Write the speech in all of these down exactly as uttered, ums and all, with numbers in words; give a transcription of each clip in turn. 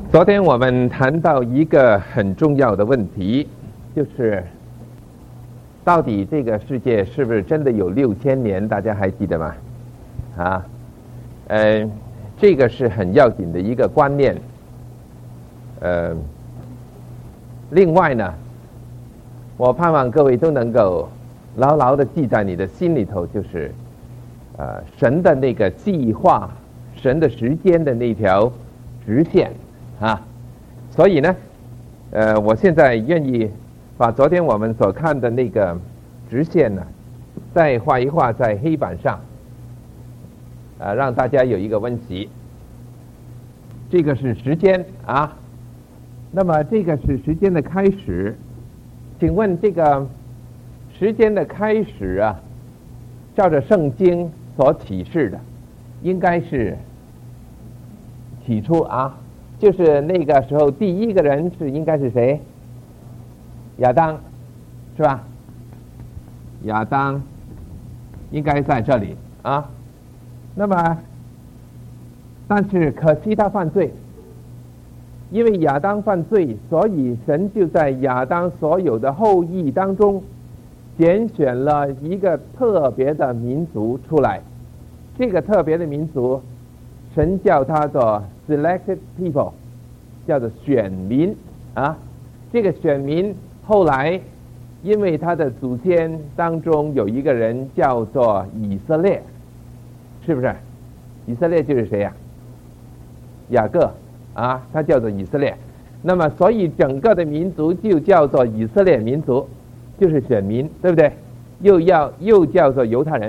昨天我们谈到一个很重要的问题，就是到底这个世界是不是真的有六千年？大家还记得吗？啊，呃，这个是很要紧的一个观念。呃，另外呢，我盼望各位都能够牢牢的记在你的心里头，就是呃神的那个计划，神的时间的那条直线啊。所以呢，呃，我现在愿意把昨天我们所看的那个直线呢，再画一画在黑板上，啊、呃，让大家有一个温习。这个是时间啊，那么这个是时间的开始。请问这个时间的开始啊，照着圣经所启示的，应该是起初啊。就是那个时候第一个人是应该是谁？亚当，是吧？亚当应该在这里啊。那么但是可惜他犯罪，因为亚当犯罪，所以神就在亚当所有的后裔当中拣选了一个特别的民族出来。这个特别的民族，神叫他做 selected people， 叫做选民啊。这个选民后来因为他的祖先当中有一个人叫做以色列，是不是？以色列就是谁呀、啊？雅各啊，他叫做以色列。那么所以整个的民族就叫做以色列民族，就是选民，对不对？又要又叫做犹太人。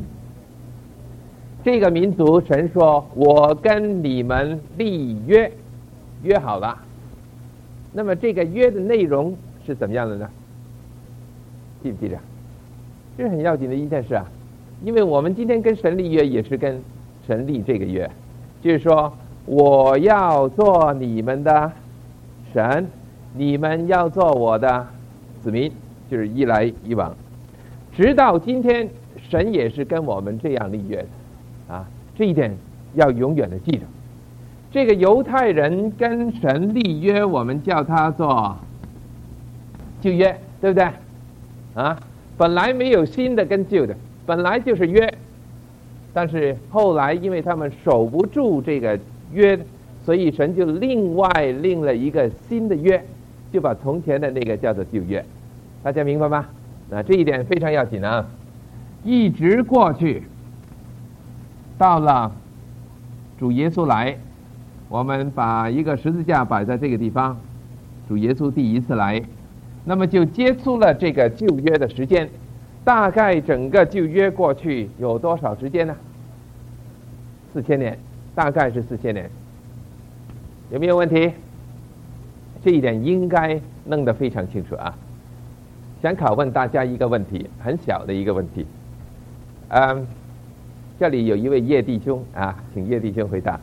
这个民族，神说我跟你们立约，约好了。那么这个约的内容是怎么样的呢？记不记得？这是很要紧的一件事啊，因为我们今天跟神立约也是跟神立这个约，就是说我要做你们的神，你们要做我的子民，就是一来一往。直到今天，神也是跟我们这样立约的。啊，这一点要永远的记着。这个犹太人跟神立约，我们叫他做旧约，对不对？啊，本来没有新的跟旧的，本来就是约。但是后来因为他们守不住这个约，所以神就另外另了一个新的约，就把从前的那个叫做旧约。大家明白吗？那这一点非常要紧啊，一直过去。到了主耶稣来，我们把一个十字架摆在这个地方，主耶稣第一次来，那么就结束了这个旧约的时间。大概整个旧约过去有多少时间呢？四千年，大概是四千年。有没有问题？这一点应该弄得非常清楚啊。想拷问大家一个问题，很小的一个问题，嗯。这里有一位叶弟兄啊，请叶弟兄回答。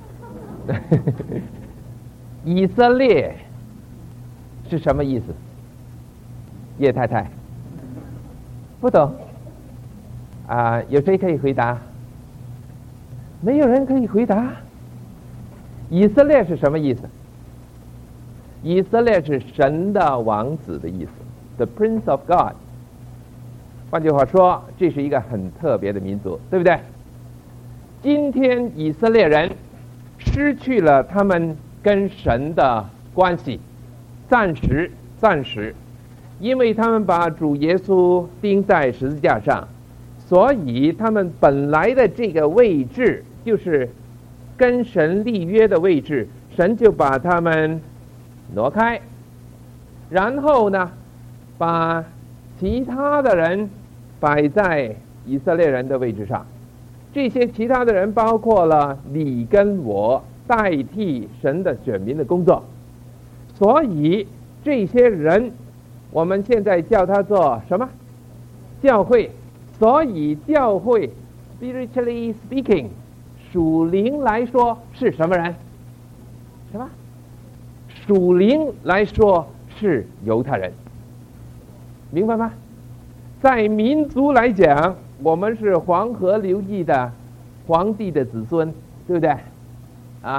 以色列是什么意思？叶太太不懂啊？有谁可以回答？没有人可以回答。以色列是什么意思？以色列是神的王子的意思 ，The Prince of God。换句话说，这是一个很特别的民族，对不对？今天以色列人失去了他们跟神的关系，暂时暂时，因为他们把主耶稣钉在十字架上，所以他们本来的这个位置，就是跟神立约的位置，神就把他们挪开，然后呢，把其他的人摆在以色列人的位置上。这些其他的人包括了你跟我代替神的选民的工作，所以这些人我们现在叫他做什么？教会。所以教会 spiritually speaking 属灵来说是什么人？什么？属灵来说是犹太人，明白吗？在民族来讲，我们是黄河流域的皇帝的子孙，对不对？啊，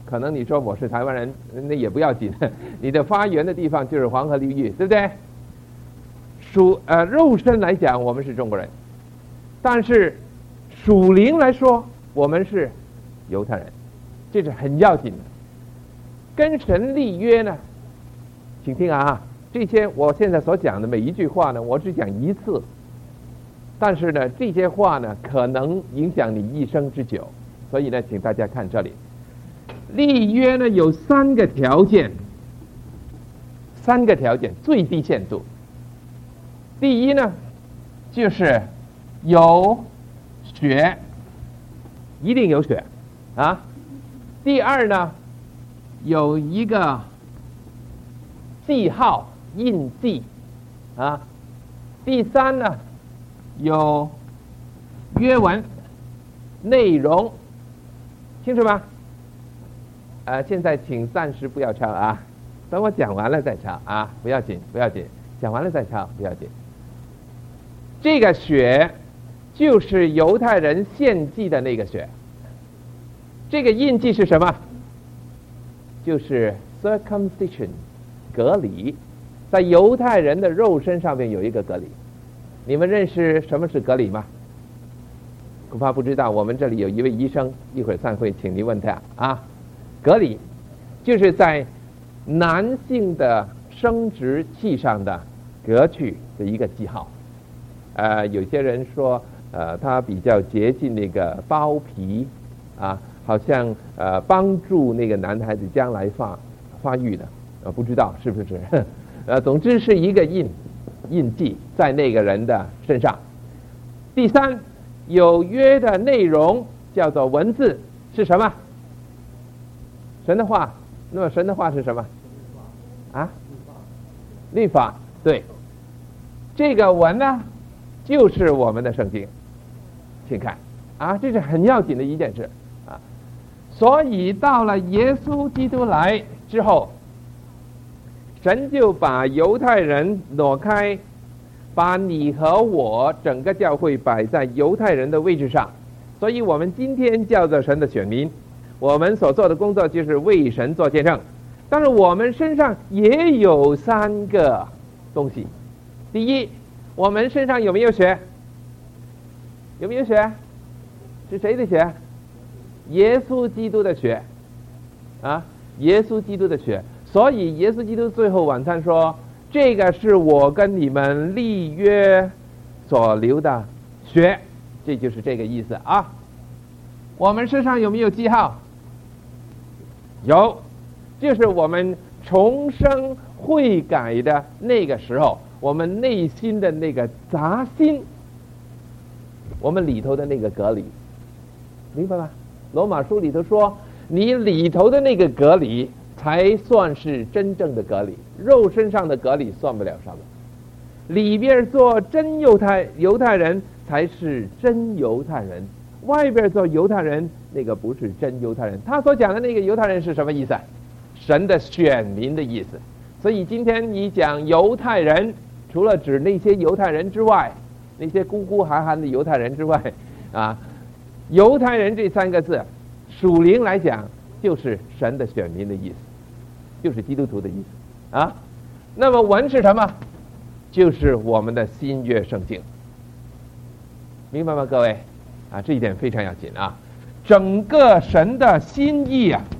可能你说我是台湾人，那也不要紧，你的发源的地方就是黄河流域，对不对？属呃肉身来讲，我们是中国人，但是属灵来说，我们是犹太人，这是很要紧的。跟神立约呢，请听啊，这些我现在所讲的每一句话呢，我只讲一次，但是呢，这些话呢，可能影响你一生之久，所以呢，请大家看这里，立约呢有三个条件，三个条件最低限度。第一呢，就是有血，一定有血啊。第二呢，有一个记号印记啊。第三呢，有约文内容，清楚吗？呃，现在请暂时不要抄啊，等我讲完了再抄啊，不要紧，不要紧，讲完了再抄，不要紧。这个血就是犹太人献祭的那个血。这个印记是什么？就是 circumcision 隔离，在犹太人的肉身上面有一个隔离。你们认识什么是隔离吗？恐怕不知道。我们这里有一位医生，一会儿散会请你问他啊。隔离就是在男性的生殖器上的隔去的一个记号。呃，有些人说，呃，它比较接近那个包皮啊，好像呃帮助那个男孩子将来发发育的，呃，不知道是不是？呃，总之是一个印印记在那个人的身上。第三，有约的内容叫做文字，是什么？神的话。那么神的话是什么？啊？律法。对。这个文呢，就是我们的圣经，请看啊，这是很要紧的一件事啊。所以到了耶稣基督来之后，神就把犹太人挪开，把你和我整个教会摆在犹太人的位置上，所以我们今天叫做神的选民，我们所做的工作就是为神做见证。但是我们身上也有三个东西。第一，我们身上有没有血？有没有血？是谁的血？耶稣基督的血啊，耶稣基督的血。所以耶稣基督最后晚餐说，这个是我跟你们立约所流的血，这就是这个意思啊。我们身上有没有记号？有，就是我们重生悔改的那个时候，我们内心的那个杂心，我们里头的那个隔离，明白吗？罗马书里头说，你里头的那个隔离才算是真正的隔离，肉身上的隔离算不了什么。里边做真犹太犹太人才是真犹太人，外边做犹太人那个不是真犹太人。他所讲的那个犹太人是什么意思？神的选民的意思。所以今天你讲犹太人，除了指那些犹太人之外，那些孤孤寒寒的犹太人之外啊，犹太人这三个字属灵来讲就是神的选民的意思，就是基督徒的意思啊。那么文是什么？就是我们的新约圣经，明白吗各位啊？这一点非常要紧啊。整个神的心意啊，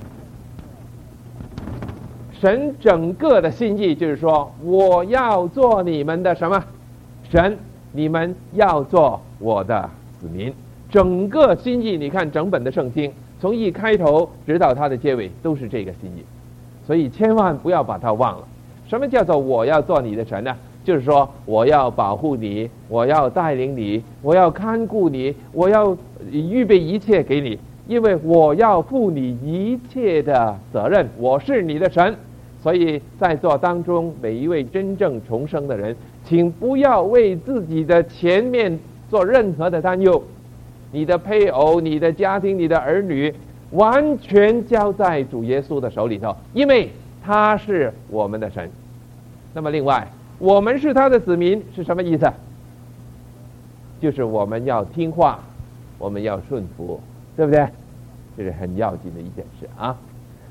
神整个的心意就是说，我要做你们的什么神，你们要做我的子民。整个心意，你看整本的圣经，从一开头直到它的结尾都是这个心意，所以千万不要把它忘了。什么叫做我要做你的神呢？就是说我要保护你，我要带领你，我要看顾你，我要预备一切给你，因为我要负你一切的责任，我是你的神。所以在座当中每一位真正重生的人，请不要为自己的前面做任何的担忧，你的配偶、你的家庭、你的儿女完全交在主耶稣的手里头，因为他是我们的神。那么另外，我们是他的子民是什么意思？就是我们要听话，我们要顺服，对不对？这是很要紧的一件事啊。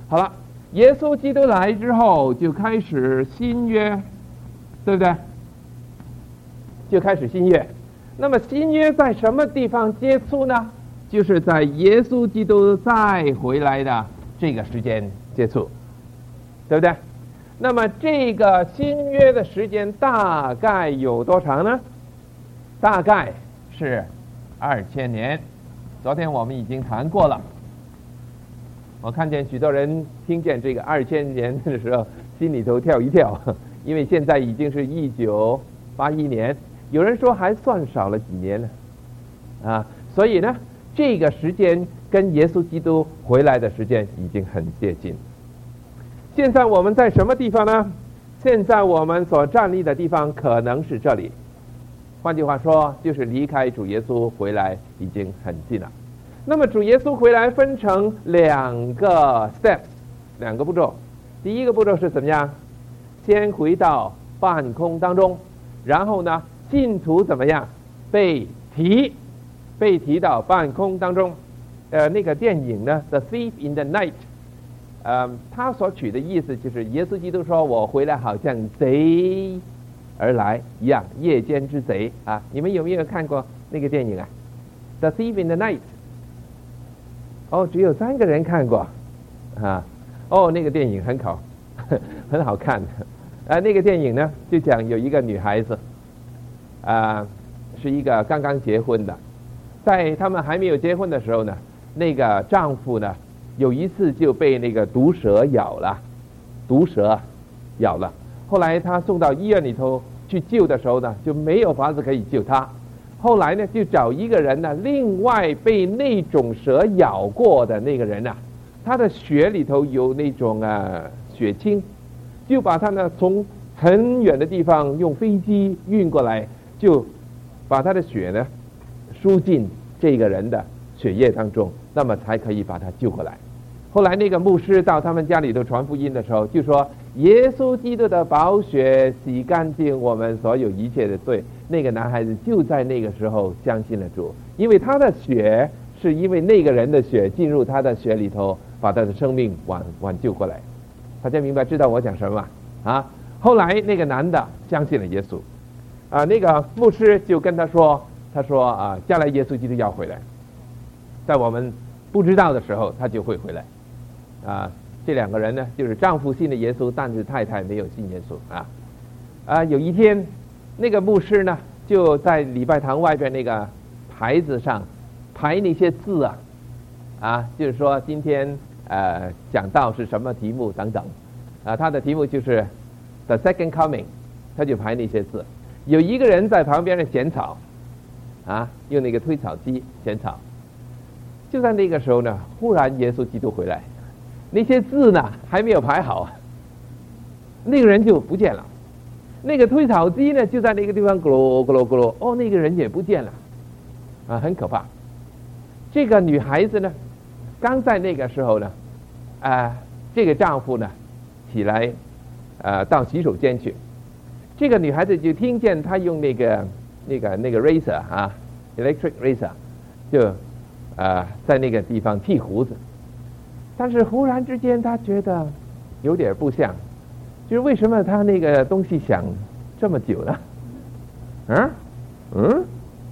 好了，耶稣基督来之后就开始新约，对不对？就开始新约。那么新约在什么地方结束呢？就是在耶稣基督再回来的这个时间结束，对不对？那么这个新约的时间大概有多长呢？大概是二千年。昨天我们已经谈过了。我看见许多人听见这个二千年的时候心里头跳一跳，因为现在已经是一九八一年，有人说还算少了几年呢，啊，所以呢这个时间跟耶稣基督回来的时间已经很接近。现在我们在什么地方呢？现在我们所站立的地方可能是这里，换句话说就是离开主耶稣回来已经很近了。那么主耶稣回来分成两个 steps， 两个步骤。第一个步骤是怎么样？先回到半空当中，然后呢信徒怎么样被提被提到半空当中。呃，那个电影呢 The Thief in the Night， 呃，他所取的意思就是耶稣基督说我回来好像贼而来一样，夜间之贼啊！你们有没有看过那个电影啊 The Thief in the Night？ 哦，只有三个人看过啊。哦，那个电影很好很好看啊。那个电影呢就讲有一个女孩子啊，是一个刚刚结婚的，在他们还没有结婚的时候呢，那个丈夫呢有一次就被那个毒蛇咬了，毒蛇咬了。后来他送到医院里头去救的时候呢，就没有法子可以救他。后来呢，就找一个人呢，另外被那种蛇咬过的那个人啊，他的血里头有那种啊血清，就把他呢从很远的地方用飞机运过来，就把他的血呢输进这个人的血液当中，那么才可以把他救回来。后来那个牧师到他们家里头传福音的时候，就说耶稣基督的宝血洗干净我们所有一切的罪。那个男孩子就在那个时候相信了主，因为他的血是因为那个人的血进入他的血里头，把他的生命挽挽救过来。大家明白知道我讲什么吗？啊，后来那个男的相信了耶稣，啊，那个牧师就跟他说，他说啊，将来耶稣基督要回来，在我们不知道的时候他就会回来。啊，这两个人呢，就是丈夫信了耶稣，但是太太没有信耶稣啊。啊，有一天，那个牧师呢，就在礼拜堂外边那个牌子上排那些字啊，啊，就是说今天呃讲道是什么题目等等，啊，他的题目就是 The Second Coming， 他就排那些字。有一个人在旁边的剪草，啊，用那个推草机剪草。就在那个时候呢，忽然耶稣基督回来。那些字呢还没有排好，那个人就不见了。那个推草机呢就在那个地方咕噜咕噜咕噜，哦，那个人也不见了，啊，很可怕。这个女孩子呢，刚在那个时候呢，啊、呃，这个丈夫呢起来，呃，到洗手间去。这个女孩子就听见他用那个那个那个 razor 啊 ，electric razor， 就啊、呃、在那个地方剃胡子。但是忽然之间，他觉得有点不像，就是为什么他那个东西响这么久呢？嗯嗯，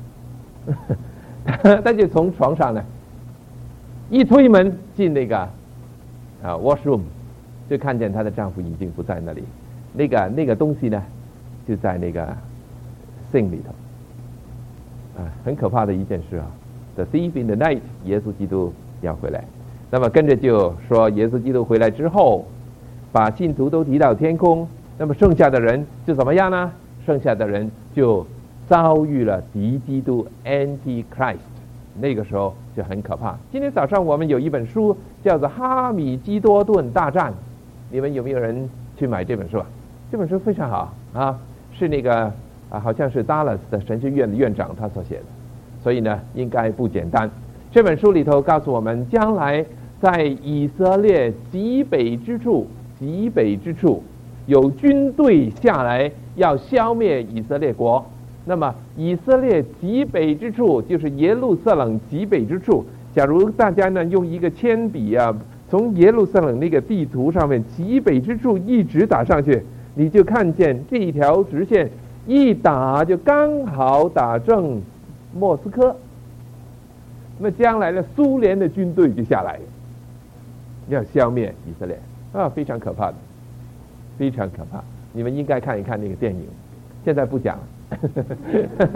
他就从床上呢一推门进那个啊 washroom， 就看见她的丈夫已经不在那里，那个那个东西呢就在那个 sink 里头，啊，很可怕的一件事啊。The thief in the night， 耶稣基督要回来。那么跟着就说耶稣基督回来之后，把信徒都提到天空，那么剩下的人就怎么样呢？剩下的人就遭遇了敌基督 Antichrist， 那个时候就很可怕。今天早上我们有一本书叫做《哈米基多顿大战》，你们有没有人去买这本书啊？这本书非常好啊，是那个啊，好像是 Dallas 的神学院的院长他所写的，所以呢应该不简单。这本书里头告诉我们，将来在以色列极北之处，极北之处有军队下来要消灭以色列国。那么以色列极北之处就是耶路撒冷极北之处。假如大家呢用一个铅笔啊从耶路撒冷那个地图上面极北之处一直打上去，你就看见这一条直线一打就刚好打正莫斯科。那么将来的苏联的军队就下来了，要消灭以色列啊，非常可怕的，非常可怕。你们应该看一看那个电影，现在不讲了。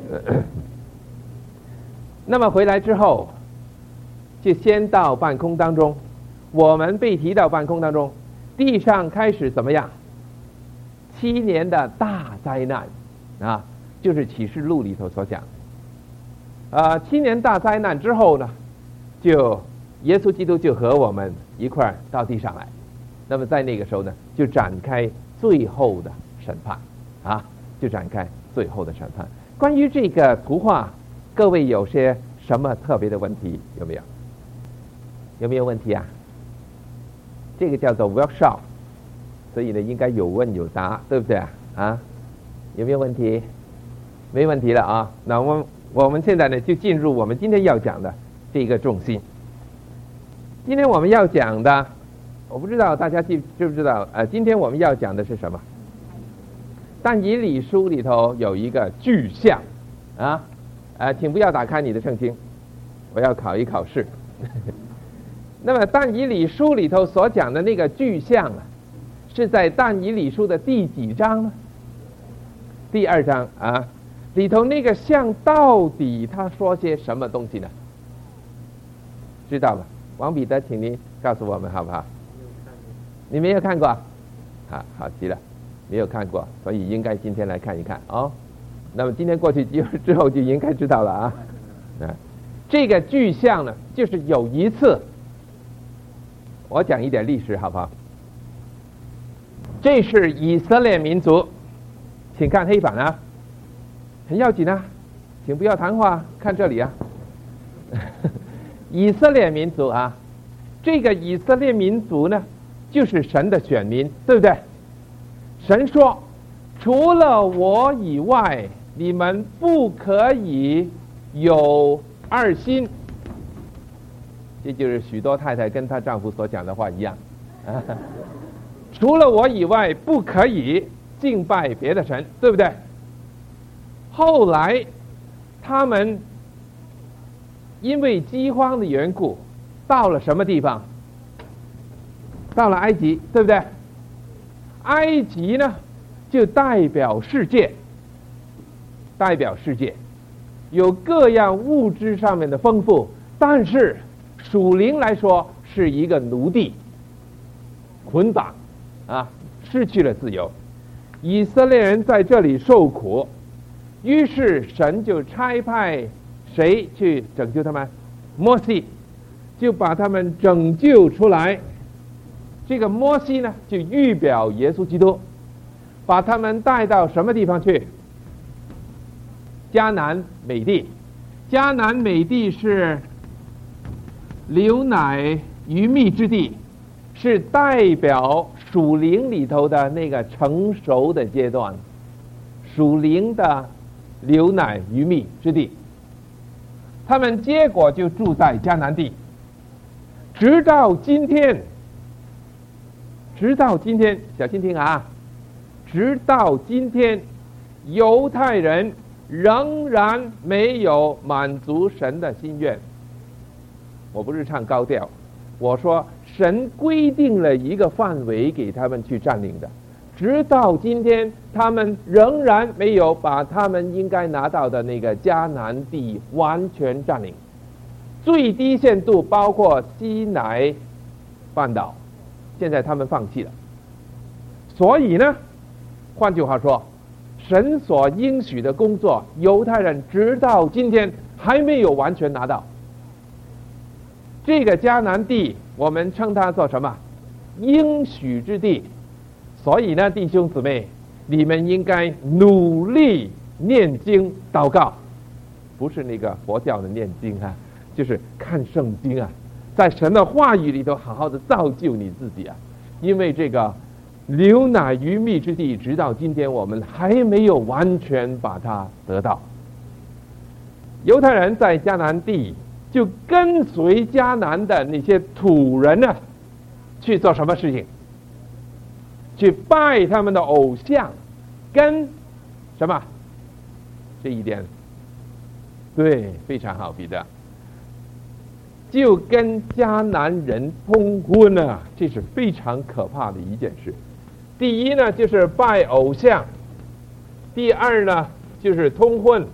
那么回来之后，就先到半空当中，我们被提到半空当中，地上开始怎么样？七年的大灾难啊，就是启示录里头所讲。啊，七年大灾难之后呢，就耶稣基督就和我们一块儿到地上来。那么在那个时候呢，就展开最后的审判啊，就展开最后的审判。关于这个图画，各位有些什么特别的问题有没有？有没有问题啊？这个叫做 workshop， 所以呢应该有问有答，对不对啊？啊，有没有问题？没问题了啊。那我们我们现在呢就进入我们今天要讲的这个重心。今天我们要讲的，我不知道大家记知不知道？呃，今天我们要讲的是什么？但以理书里头有一个具象啊，呃，请不要打开你的圣经，我要考一考试。那么但以理书里头所讲的那个具象啊，是在但以理书的第几章呢？第二章啊，里头那个像到底他说些什么东西呢？知道吗？王彼得，请您告诉我们好不好？你没有看过？好，好极了，没有看过，所以应该今天来看一看哦。那么今天过去之后就应该知道了啊。啊，这个具象呢，就是有一次，我讲一点历史好不好？这是以色列民族，请看黑板啊，很要紧啊，请不要谈话，看这里啊。以色列民族啊，这个以色列民族呢，就是神的选民，对不对？神说，除了我以外，你们不可以有二心。这就是许多太太跟她丈夫所讲的话一样。除了我以外，不可以敬拜别的神，对不对？后来他们因为饥荒的缘故，到了什么地方？到了埃及，对不对？埃及呢，就代表世界，代表世界，有各样物质上面的丰富，但是属灵来说是一个奴隶，捆绑啊，失去了自由。以色列人在这里受苦，于是神就差派谁去拯救他们？摩西，就把他们拯救出来。这个摩西呢，就预表耶稣基督，把他们带到什么地方去？迦南美地。迦南美地是流奶与蜜之地，是代表属灵里头的那个成熟的阶段，属灵的流奶与蜜之地。他们结果就住在迦南地，直到今天，直到今天，小心听啊，直到今天，犹太人仍然没有满足神的心愿。我不是唱高调，我说神规定了一个范围给他们去占领的，直到今天他们仍然没有把他们应该拿到的那个迦南地完全占领。最低限度包括西乃半岛，现在他们放弃了。所以呢，换句话说，神所应许的工作，犹太人直到今天还没有完全拿到。这个迦南地我们称它做什么？应许之地。所以呢，弟兄姊妹，你们应该努力念经祷告，不是那个佛教的念经啊，就是看圣经啊，在神的话语里头好好的造就你自己啊。因为这个流奶与蜜之地，直到今天我们还没有完全把它得到。犹太人在迦南地就跟随迦南的那些土人呢、啊， 去做什么事情？去拜他们的偶像，跟什么？这一点，对，非常好，彼得。就跟迦南人通婚啊，这是非常可怕的一件事。第一呢，就是拜偶像；第二呢，就是通婚。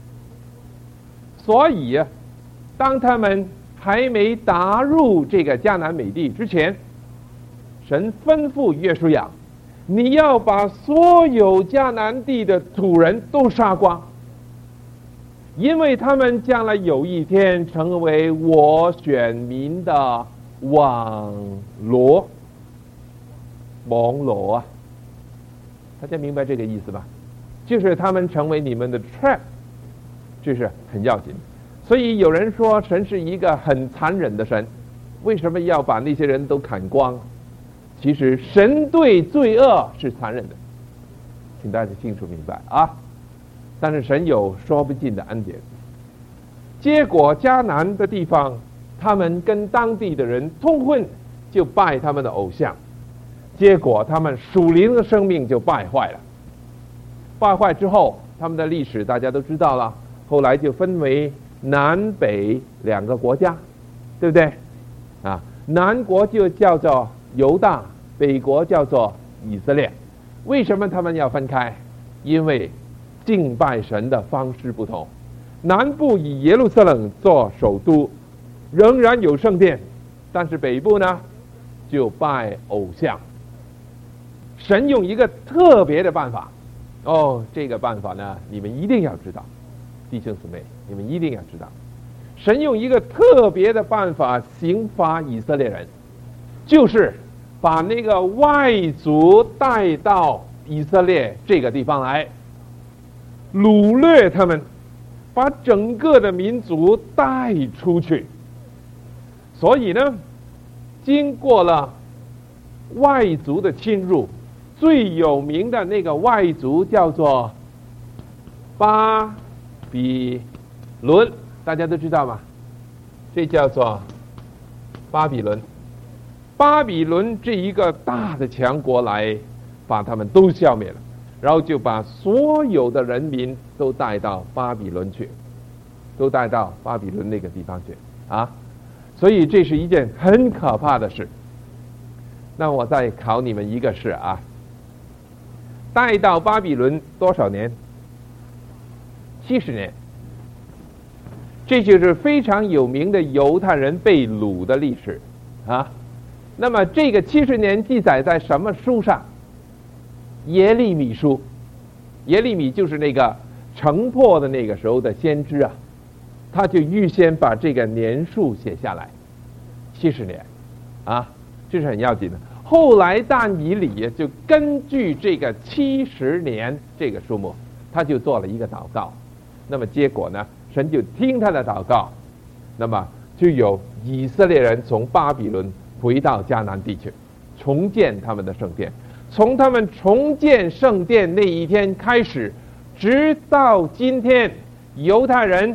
所以啊，当他们还没打入这个迦南美地之前，神吩咐约书亚，你要把所有迦南地的土人都杀光，因为他们将来有一天成为我选民的网罗。网罗啊，大家明白这个意思吧？就是他们成为你们的 trap， 这是很要紧。所以有人说神是一个很残忍的神，为什么要把那些人都砍光？其实神对罪恶是残忍的，请大家清楚明白啊。但是神有说不尽的恩典。结果迦南的地方，他们跟当地的人通婚，就拜他们的偶像，结果他们属灵的生命就败坏了。败坏之后，他们的历史大家都知道了，后来就分为南北两个国家，对不对？啊，南国就叫做犹大，北国叫做以色列。为什么他们要分开？因为敬拜神的方式不同。南部以耶路撒冷做首都，仍然有圣殿，但是北部呢，就拜偶像。神用一个特别的办法，哦，这个办法呢，你们一定要知道，弟兄姊妹，你们一定要知道，神用一个特别的办法刑罚以色列人，就是把那个外族带到以色列这个地方来，掳掠他们，把整个的民族带出去。所以呢，经过了外族的侵入，最有名的那个外族叫做巴比伦，大家都知道吗？这叫做巴比伦。巴比伦这一个大的强国来把他们都消灭了，然后就把所有的人民都带到巴比伦去，都带到巴比伦那个地方去啊！所以这是一件很可怕的事。那我再考你们一个事啊，带到巴比伦多少年？七十年。这就是非常有名的犹太人被掳的历史啊。那么这个七十年记载在什么书上？耶利米书。耶利米就是那个城破的那个时候的先知啊，他就预先把这个年数写下来，七十年啊，这是很要紧的。后来但以理就根据这个七十年这个数目，他就做了一个祷告。那么结果呢，神就听他的祷告，那么就有以色列人从巴比伦回到迦南地区，重建他们的圣殿。从他们重建圣殿那一天开始，直到今天，犹太人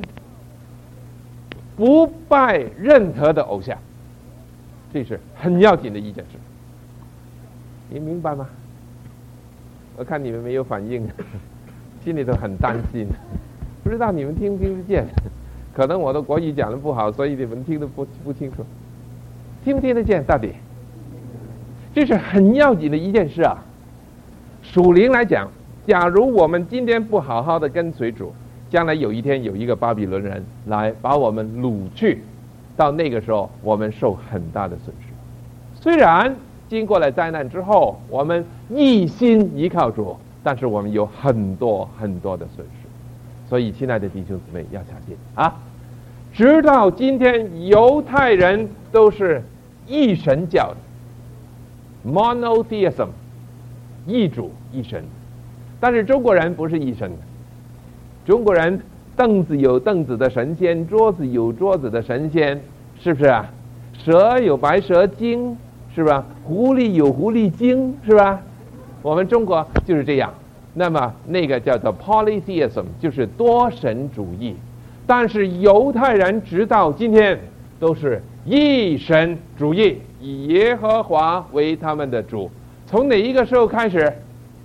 不拜任何的偶像，这是很要紧的一件事。你明白吗？我看你们没有反应，心里头很担心，不知道你们听不听得见？可能我的国语讲得不好，所以你们听得不不清楚。听不听得见？到底？这是很要紧的一件事啊！属灵来讲，假如我们今天不好好的跟随主，将来有一天有一个巴比伦人来把我们掳去，到那个时候我们受很大的损失。虽然经过了灾难之后，我们一心依靠主，但是我们有很多很多的损失。所以亲爱的弟兄姊妹要小心啊！直到今天，犹太人都是一神教的 monotheism， 一主一神。但是中国人不是一神的，中国人凳子有凳子的神仙，桌子有桌子的神仙，是不是啊？蛇有白蛇精，是吧？狐狸有狐狸精，是吧？我们中国就是这样。那么那个叫做 polytheism， 就是多神主义。但是犹太人直到今天都是一神主义，以耶和华为他们的主。从哪一个时候开始？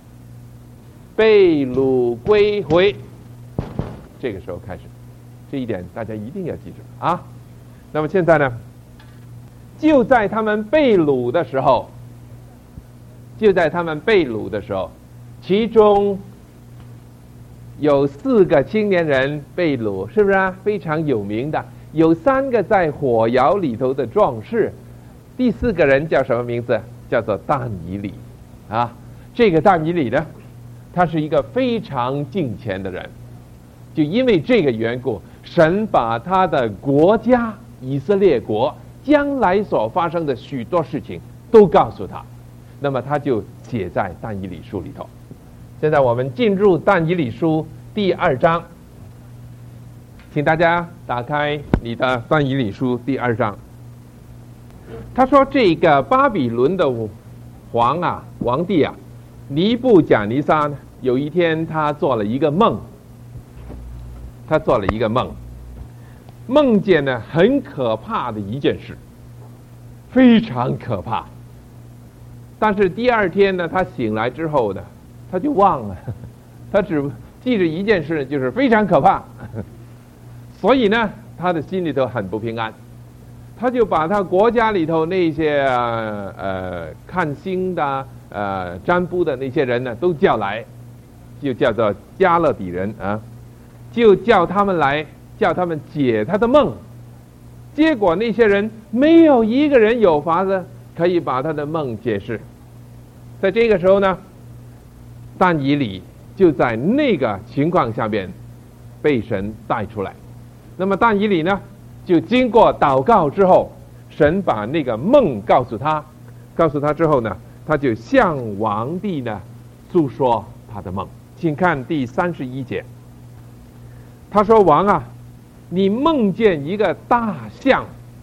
被掳归回，这个时候开始。这一点大家一定要记住啊。那么现在呢，就在他们被掳的时候，就在他们被掳的时候，其中有四个青年人被掳，是不是啊？非常有名的。有三个在火窑里头的壮士，第四个人叫什么名字？叫做但以理啊。这个但以理呢，他是一个非常敬虔的人，就因为这个缘故，神把他的国家以色列国将来所发生的许多事情都告诉他，那么他就写在但以理书里头。现在我们进入但以理书第二章，请大家打开你的但以理书第二章。他说这个巴比伦的王啊，王帝啊，尼布甲尼撒呢，有一天他做了一个梦，他做了一个梦，梦见呢很可怕的一件事，非常可怕。但是第二天呢，他醒来之后呢，他就忘了，他只记着一件事，就是非常可怕。所以呢，他的心里头很不平安，他就把他国家里头那些呃看星的呃占卜的那些人呢都叫来，就叫做加勒底人啊，就叫他们来，叫他们解他的梦。结果那些人没有一个人有法子可以把他的梦解释。在这个时候呢，但以理就在那个情况下面被神带出来。那么但以理呢，就经过祷告之后，神把那个梦告诉他，告诉他之后呢，他就向王帝呢诉说他的梦。请看第三十一节，他说：王啊，你梦见一个大象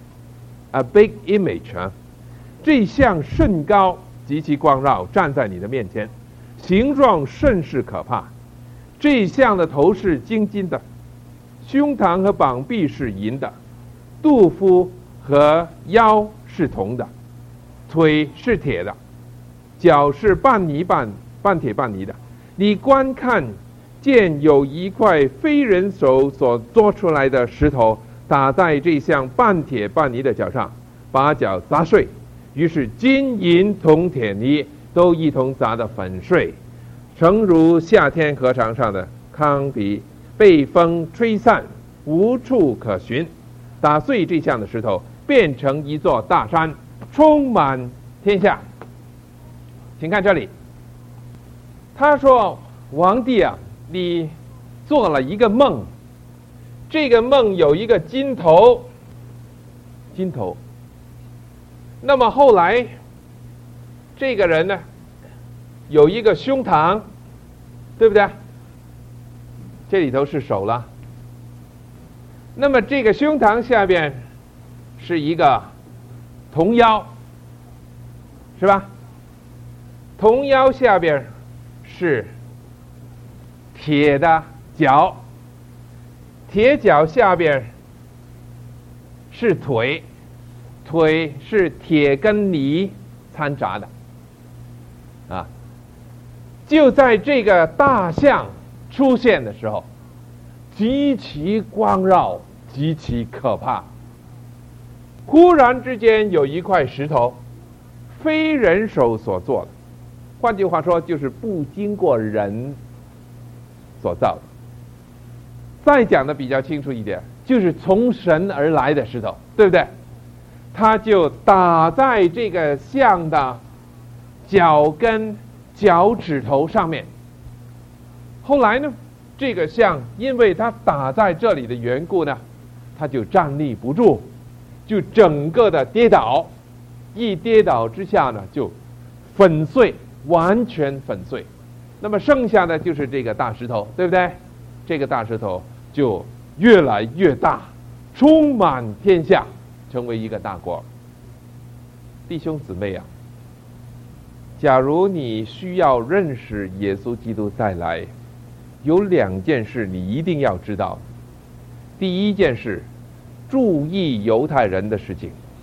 ，a big image 啊，这象甚高，极其光耀，站在你的面前，形状甚是可怕。这象的头是金金的，胸膛和膀臂是银的，肚腹和腰是铜的，腿是铁的，脚是半泥半半铁半泥的。你观看，见有一块非人手所做出来的石头打在这项半铁半泥的脚上，把脚砸碎，于是金银铜铁泥都一同砸得粉碎，诚如夏天河床上的糠秕，被风吹散，无处可寻。打碎这项的石头，变成一座大山，充满天下。请看这里，他说：王帝啊，你做了一个梦，这个梦有一个金头，金头。那么后来这个人呢，有一个胸膛，对不对？这里头是手了。那么这个胸膛下边是一个铜腰，是吧？铜腰下边是铁的脚，铁脚下边是腿，腿是铁跟泥掺杂的啊。就在这个大象出现的时候，极其光耀，极其可怕。忽然之间有一块石头，非人手所做的，换句话说，就是不经过人所造的。再讲的比较清楚一点，就是从神而来的石头，对不对？它就打在这个象的脚跟、脚趾头上面。后来呢，这个象因为它打在这里的缘故呢，它就站立不住，就整个的跌倒，一跌倒之下呢，就粉碎，完全粉碎。那么剩下的就是这个大石头，对不对？这个大石头就越来越大，充满天下，成为一个大国。弟兄姊妹啊，假如你需要认识耶稣基督再来，有两件事你一定要知道。第一件事，注意犹太人的事情，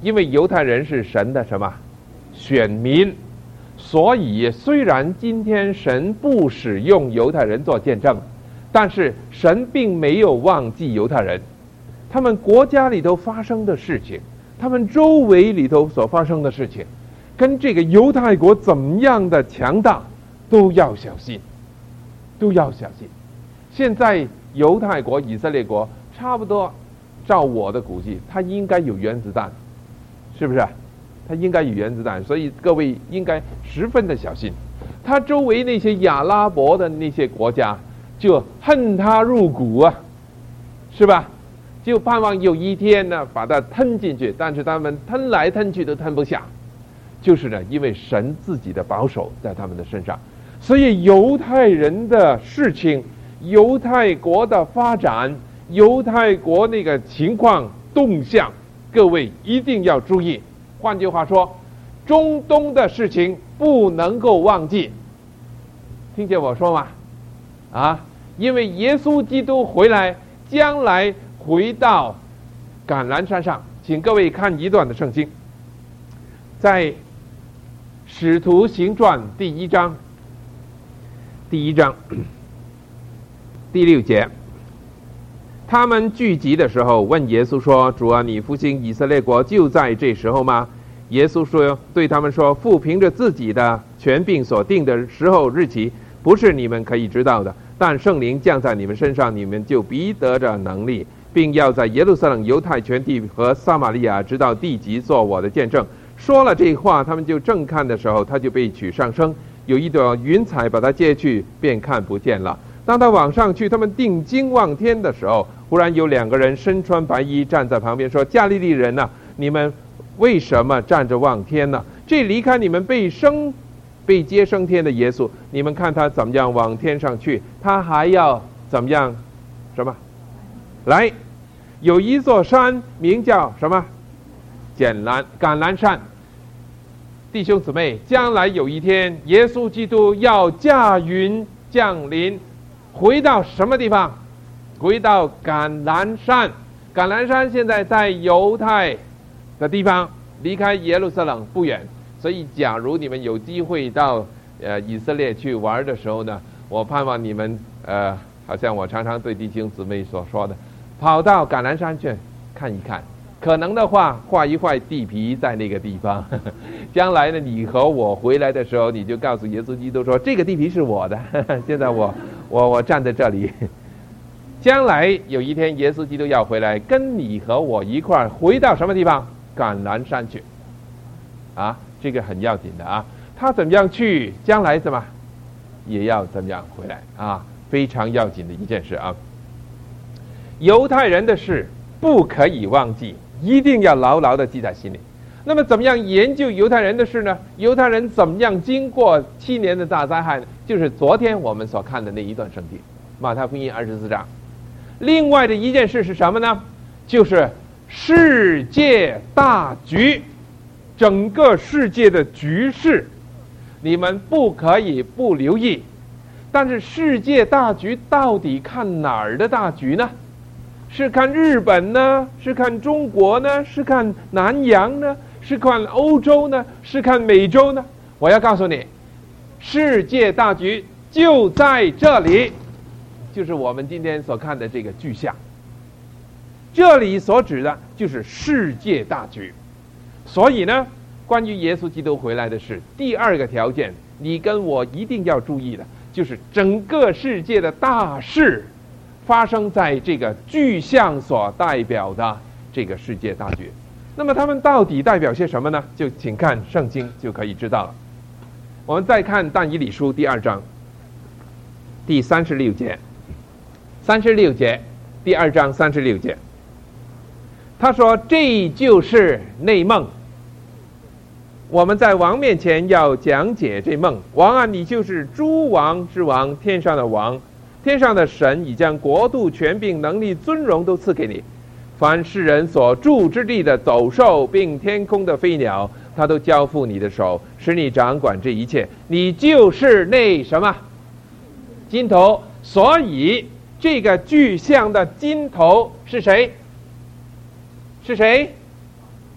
因为犹太人是神的什么选民，所以虽然今天神不使用犹太人做见证，但是神并没有忘记犹太人，他们国家里头发生的事情，他们周围里头所发生的事情，跟这个犹太国怎么样的强大都要小心，都要小心。现在犹太国以色列国差不多照我的估计，它应该有原子弹，是不是？它应该有原子弹，所以各位应该十分的小心。它周围那些亚拉伯的那些国家就恨它入骨啊，是吧？就盼望有一天呢把它吞进去，但是他们吞来吞去都吞不下，就是呢因为神自己的保守在他们的身上。所以犹太人的事情，犹太国的发展，犹太国那个情况动向，各位一定要注意。换句话说，中东的事情不能够忘记，听见我说吗？啊，因为耶稣基督回来，将来回到橄榄山上，请各位看一段的圣经，在使徒行传第一章，第一章第六节，他们聚集的时候问耶稣说：主啊，你复兴以色列国就在这时候吗？耶稣说对他们说：父凭着自己的权柄所定的时候日期，不是你们可以知道的，但圣灵降在你们身上，你们就必得着能力，并要在耶路撒冷、犹太全地和撒玛利亚直到地极做我的见证。说了这话，他们就正看的时候，他就被取上升，有一朵云彩把他接去，便看不见了。当他往上去，他们定睛望天的时候，忽然有两个人身穿白衣站在旁边，说：加利利人啊，你们为什么站着望天呢？这离开你们被升被接升天的耶稣，你们看他怎么样往天上去，他还要怎么样？什么？来，有一座山名叫什么？橄榄橄榄山。弟兄姊妹，将来有一天，耶稣基督要驾云降临，回到什么地方？回到橄榄山。橄榄山现在在犹太的地方，离开耶路撒冷不远。所以假如你们有机会到呃以色列去玩的时候呢，我盼望你们呃好像我常常对弟兄姊妹所说的，跑到橄榄山去看一看，可能的话画一块地皮在那个地方，呵呵将来呢你和我回来的时候，你就告诉耶稣基督说，这个地皮是我的，呵呵现在我我我站在这里。将来有一天耶稣基督要回来，跟你和我一块回到什么地方？橄榄山去啊，这个很要紧的啊。他怎么样去，将来怎么也要怎么样回来啊，非常要紧的一件事啊。犹太人的事不可以忘记，一定要牢牢的记在心里。那么怎么样研究犹太人的事呢？犹太人怎么样经过七年的大灾害呢？就是昨天我们所看的那一段圣经，马太福音二十四章。另外的一件事是什么呢？就是世界大局，整个世界的局势你们不可以不留意。但是世界大局到底看哪儿的大局呢？是看日本呢？是看中国呢？是看南洋呢？是看欧洲呢？是看美洲呢？我要告诉你，世界大局就在这里，就是我们今天所看的这个具象。这里所指的就是世界大局。所以呢，关于耶稣基督回来的事，第二个条件你跟我一定要注意的，就是整个世界的大事发生在这个具象所代表的这个世界大局。那么他们到底代表些什么呢？就请看圣经就可以知道了。我们再看但以理书第二章第三十六节，三十六节，第二章三十六节，他说这就是内梦。我们在王面前要讲解这梦。王啊，你就是诸王之王，天上的王，天上的神已将国度、权柄、能力、尊荣都赐给你。凡世人所住之地的走兽，并天空的飞鸟，他都交付你的手，使你掌管这一切。你就是那什么金头。所以这个具象的金头是谁？是谁？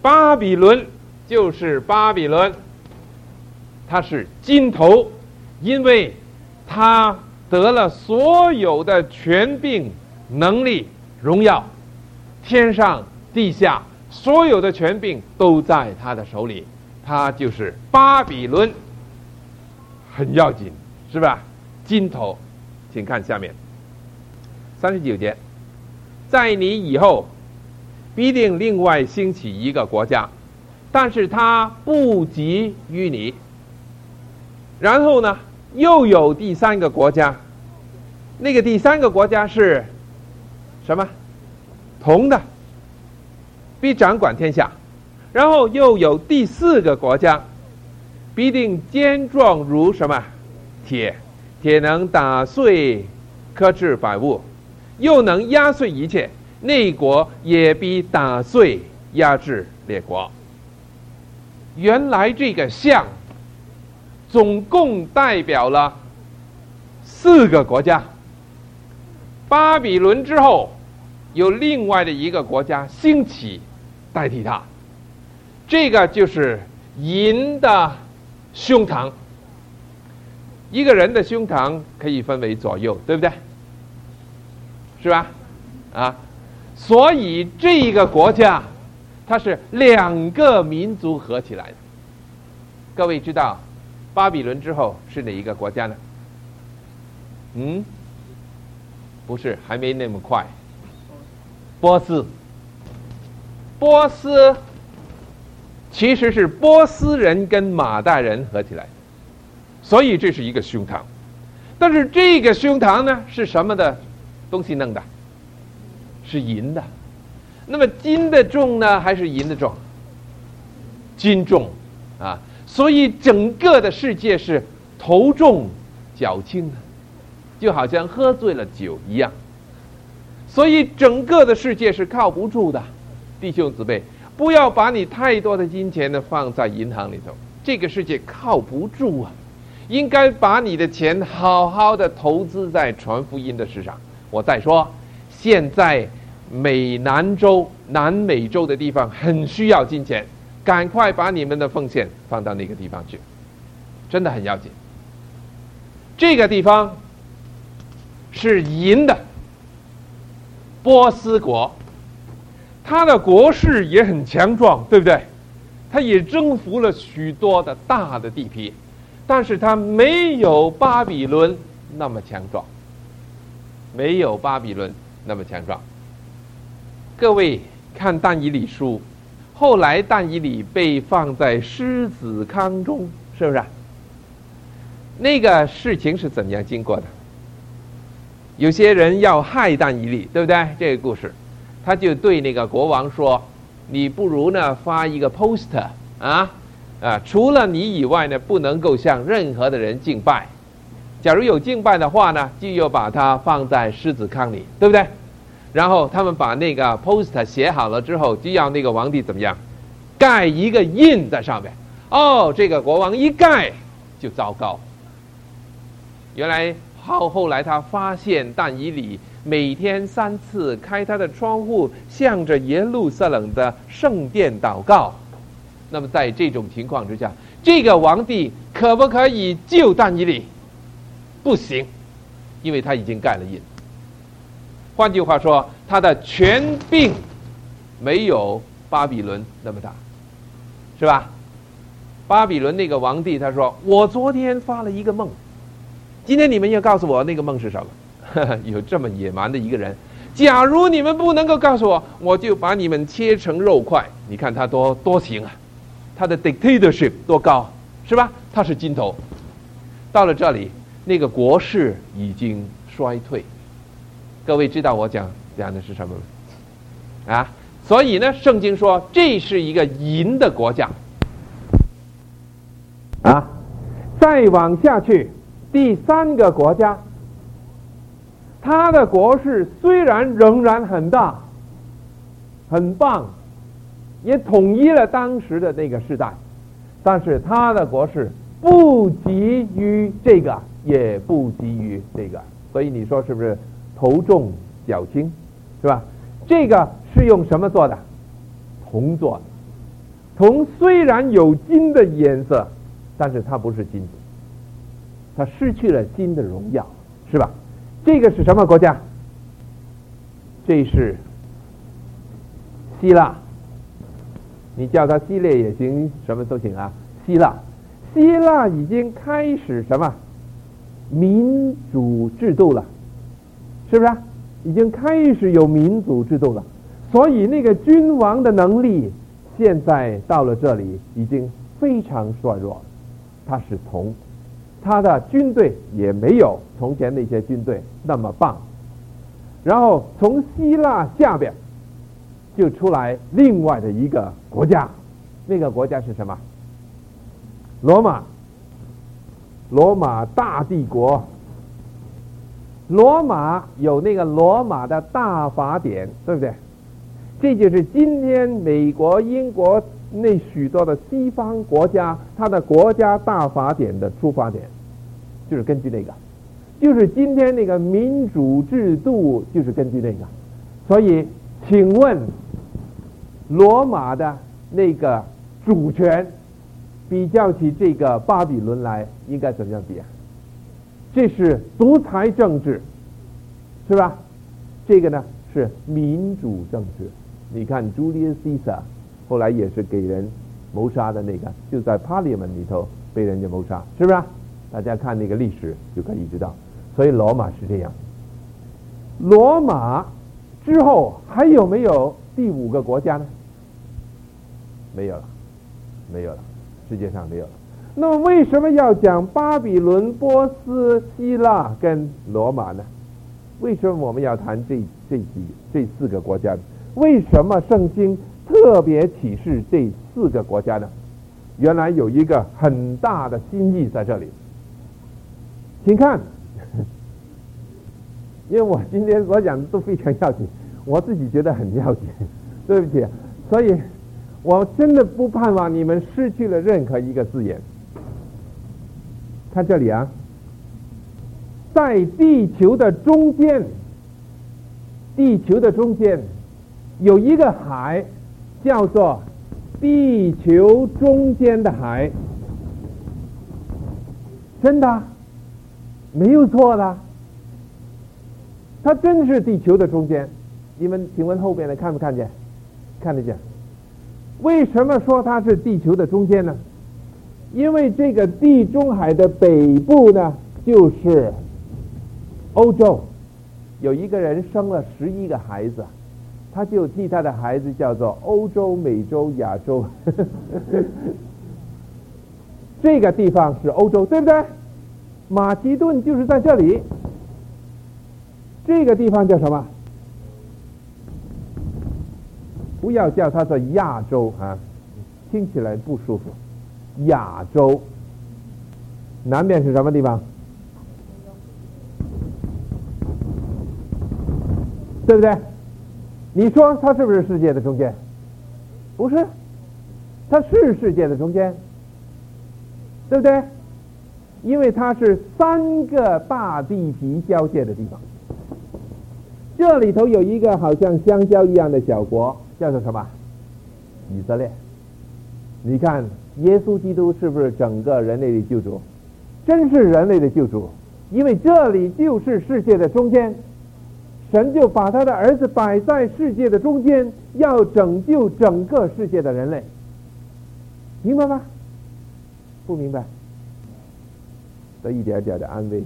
巴比伦就是巴比伦，他是金头，因为他得了所有的权柄、能力、荣耀，天上地下所有的权柄都在他的手里，他就是巴比伦，很要紧，是吧？金头，请看下面三十九节，在你以后必定另外兴起一个国家，但是它不及于你。然后呢，又有第三个国家，那个第三个国家是什么？铜的，必掌管天下。然后又有第四个国家，必定坚壮如什么？铁，铁能打碎克制百物，又能压碎一切，内国也必打碎压制列国。原来这个像总共代表了四个国家，巴比伦之后有另外的一个国家兴起代替它，这个就是银的胸膛。一个人的胸膛可以分为左右，对不对？是吧？啊，所以这个国家它是两个民族合起来的。各位知道巴比伦之后是哪一个国家呢？嗯，不是，还没那么快。波斯，波斯其实是波斯人跟马代人合起来的，所以这是一个胸膛。但是这个胸膛呢是什么的东西弄的？是银的。那么金的重呢还是银的重？金重啊，所以整个的世界是头重脚轻的，就好像喝醉了酒一样。所以整个的世界是靠不住的，弟兄姊妹，不要把你太多的金钱呢放在银行里头，这个世界靠不住啊。应该把你的钱好好的投资在传福音的事上。我再说，现在美南洲、南美洲的地方很需要金钱，赶快把你们的奉献放到那个地方去，真的很要紧。这个地方是银的波斯国，它的国势也很强壮，对不对？它也征服了许多的大的地皮，但是它没有巴比伦那么强壮，没有巴比伦那么强壮。各位看但以理书，后来但以理被放在狮子坑中，是不是？那个事情是怎样经过的？有些人要害但以理，对不对？这个故事，他就对那个国王说：“你不如呢发一个 poster 啊啊，除了你以外呢，不能够向任何的人敬拜。假如有敬拜的话呢，就要把它放在狮子坑里，对不对？”然后他们把那个 poster 写好了之后，就要那个皇帝怎么样，盖一个印在上面。哦，这个国王一盖就糟糕。原来后后来他发现但以理每天三次开他的窗户，向着耶路撒冷的圣殿祷告。那么在这种情况之下，这个皇帝可不可以救但以理？不行，因为他已经盖了印。换句话说，他的权柄没有巴比伦那么大，是吧？巴比伦那个皇帝他说：“我昨天发了一个梦，今天你们要告诉我那个梦是什么？”呵呵，有这么野蛮的一个人，假如你们不能够告诉我，我就把你们切成肉块。你看他多多行啊，他的 dictatorship 多高，是吧？他是金头。到了这里，那个国势已经衰退。各位知道我讲讲的是什么吗？啊，所以呢，圣经说这是一个银的国家。啊，再往下去，第三个国家，它的国势虽然仍然很大、很棒，也统一了当时的那个时代，但是它的国势不及于这个，也不及于这个。所以你说是不是头重脚轻，是吧？这个是用什么做的？铜做的。 铜虽然有金的颜色，但是它不是金子，它失去了金的荣耀，是吧？这个是什么国家？这是希腊，你叫它希列也行，什么都行啊。希腊，希腊已经开始什么民主制度了，是不是？已经开始有民主制度了，所以那个君王的能力现在到了这里已经非常衰弱，他是铜，他的军队也没有从前那些军队那么棒。然后从希腊下边就出来另外的一个国家，那个国家是什么？罗马，罗马大帝国。罗马有那个罗马的大法典，对不对？这就是今天美国、英国那许多的西方国家，它的国家大法典的出发点，就是根据那个，就是今天那个民主制度，就是根据那个。所以，请问，罗马的那个主权，比较起这个巴比伦来，应该怎么样比啊？这是独裁政治，是吧？这个呢是民主政治。你看 Julius Caesar 后来也是给人谋杀的那个，就在 Parliament 里头被人家谋杀，是不是？大家看那个历史就可以知道。所以罗马是这样。罗马之后还有没有第五个国家呢？没有了，没有了，世界上没有了。那么为什么要讲巴比伦、波斯、希腊跟罗马呢？为什么我们要谈这这几这四个国家呢？为什么圣经特别启示这四个国家呢？原来有一个很大的心意在这里，请看，因为我今天所讲的都非常要紧，我自己觉得很要紧，对不起，所以我真的不盼望你们失去了任何一个字眼。看这里啊，在地球的中间，地球的中间有一个海，叫做地球中间的海，真的没有错的，它真是地球的中间。你们请问后边的看不看见？看得见。为什么说它是地球的中间呢？因为这个地中海的北部呢，就是欧洲。有一个人生了十一个孩子，他就替他的孩子叫做欧洲、美洲、亚洲。这个地方是欧洲，对不对？马其顿就是在这里。这个地方叫什么？不要叫它做亚洲啊，听起来不舒服。亚洲南边是什么地方？对不对？你说它是不是世界的中间？不是，它是世界的中间，对不对？因为它是三个大地皮交界的地方。这里头有一个好像香蕉一样的小国，叫做什么？以色列。你看耶稣基督是不是整个人类的救主？真是人类的救主，因为这里就是世界的中间，神就把他的儿子摆在世界的中间，要拯救整个世界的人类，明白吗？不明白？得一点点的安慰。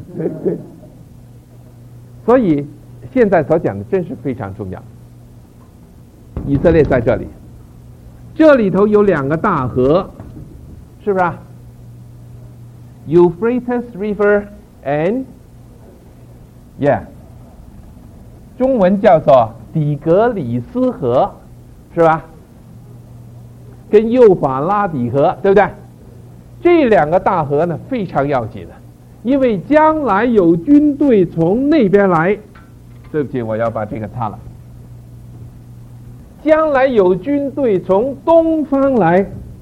所以现在所讲的真是非常重要。以色列在这里，这里头有两个大河，是不是啊？ Euphrates River and yeah， 中文叫做底格里斯河，是吧？跟幼发拉底河，对不对？这两个大河呢非常要紧的，因为将来有军队从那边来。对不起，我要把这个擦了。将来有军队从东方来。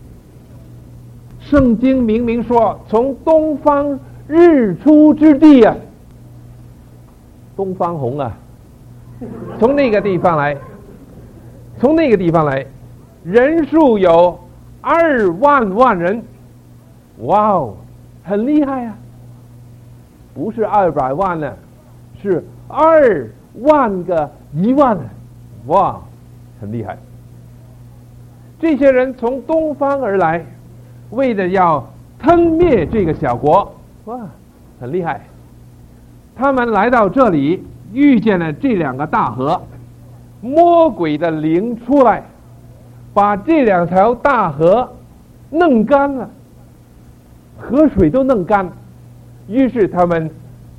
圣经明明说，从东方日出之地啊，东方红啊，从那个地方来，从那个地方来， 人数有二万万人，哇哦，很厉害啊！不是二百万呢，是二万个一万，哇，很厉害。这些人从东方而来，为了要吞灭这个小国，哇，很厉害。他们来到这里，遇见了这两个大河，魔鬼的灵出来，把这两条大河弄干了，河水都弄干，于是他们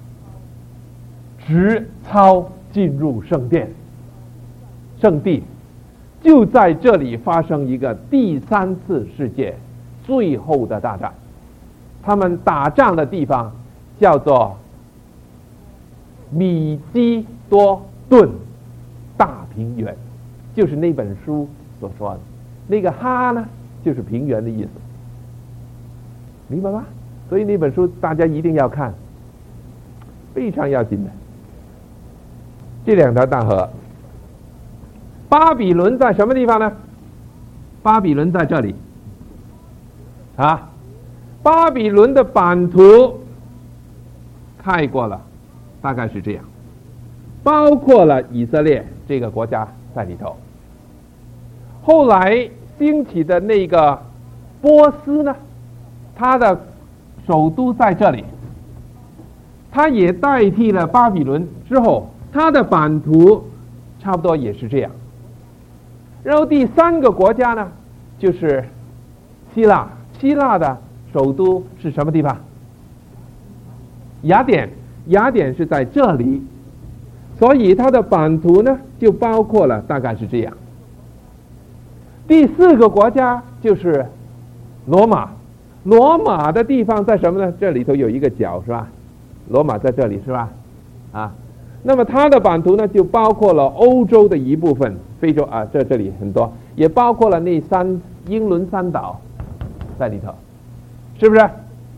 直操进入圣殿，圣地。就在这里发生一个第三次世界最后的大战。他们打仗的地方叫做米基多顿大平原，就是那本书所说的那个哈呢，就是平原的意思，明白吗？所以那本书大家一定要看，非常要紧的。这两条大河，巴比伦在什么地方呢？巴比伦在这里啊。巴比伦的版图看过了，大概是这样，包括了以色列这个国家在里头。后来兴起的那个波斯呢，它的首都在这里，它也代替了巴比伦之后，它的版图差不多也是这样。然后第三个国家呢，就是希腊，希腊的首都是什么地方？雅典，雅典是在这里，所以它的版图呢就包括了大概是这样。第四个国家就是罗马，罗马的地方在什么呢？这里头有一个角是吧？罗马在这里是吧？啊，那么它的版图呢就包括了欧洲的一部分，非洲啊，这这里很多，也包括了那三英伦三岛在里头。是不是？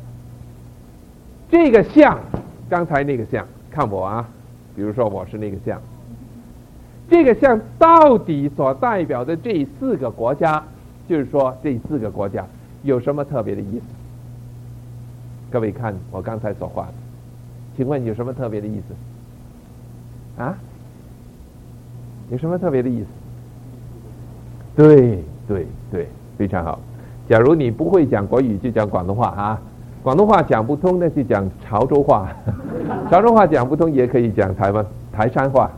这个像，刚才那个像，看我啊，比如说我是那个像，这个像到底所代表的这四个国家，就是说这四个国家有什么特别的意思？各位看我刚才所画的，请问有什么特别的意思？啊？有什么特别的意思？对对对，非常好。假如你不会讲国语，就讲广东话啊。广东话讲不通呢，就讲潮州话；潮州话讲不通，也可以讲台湾台山话。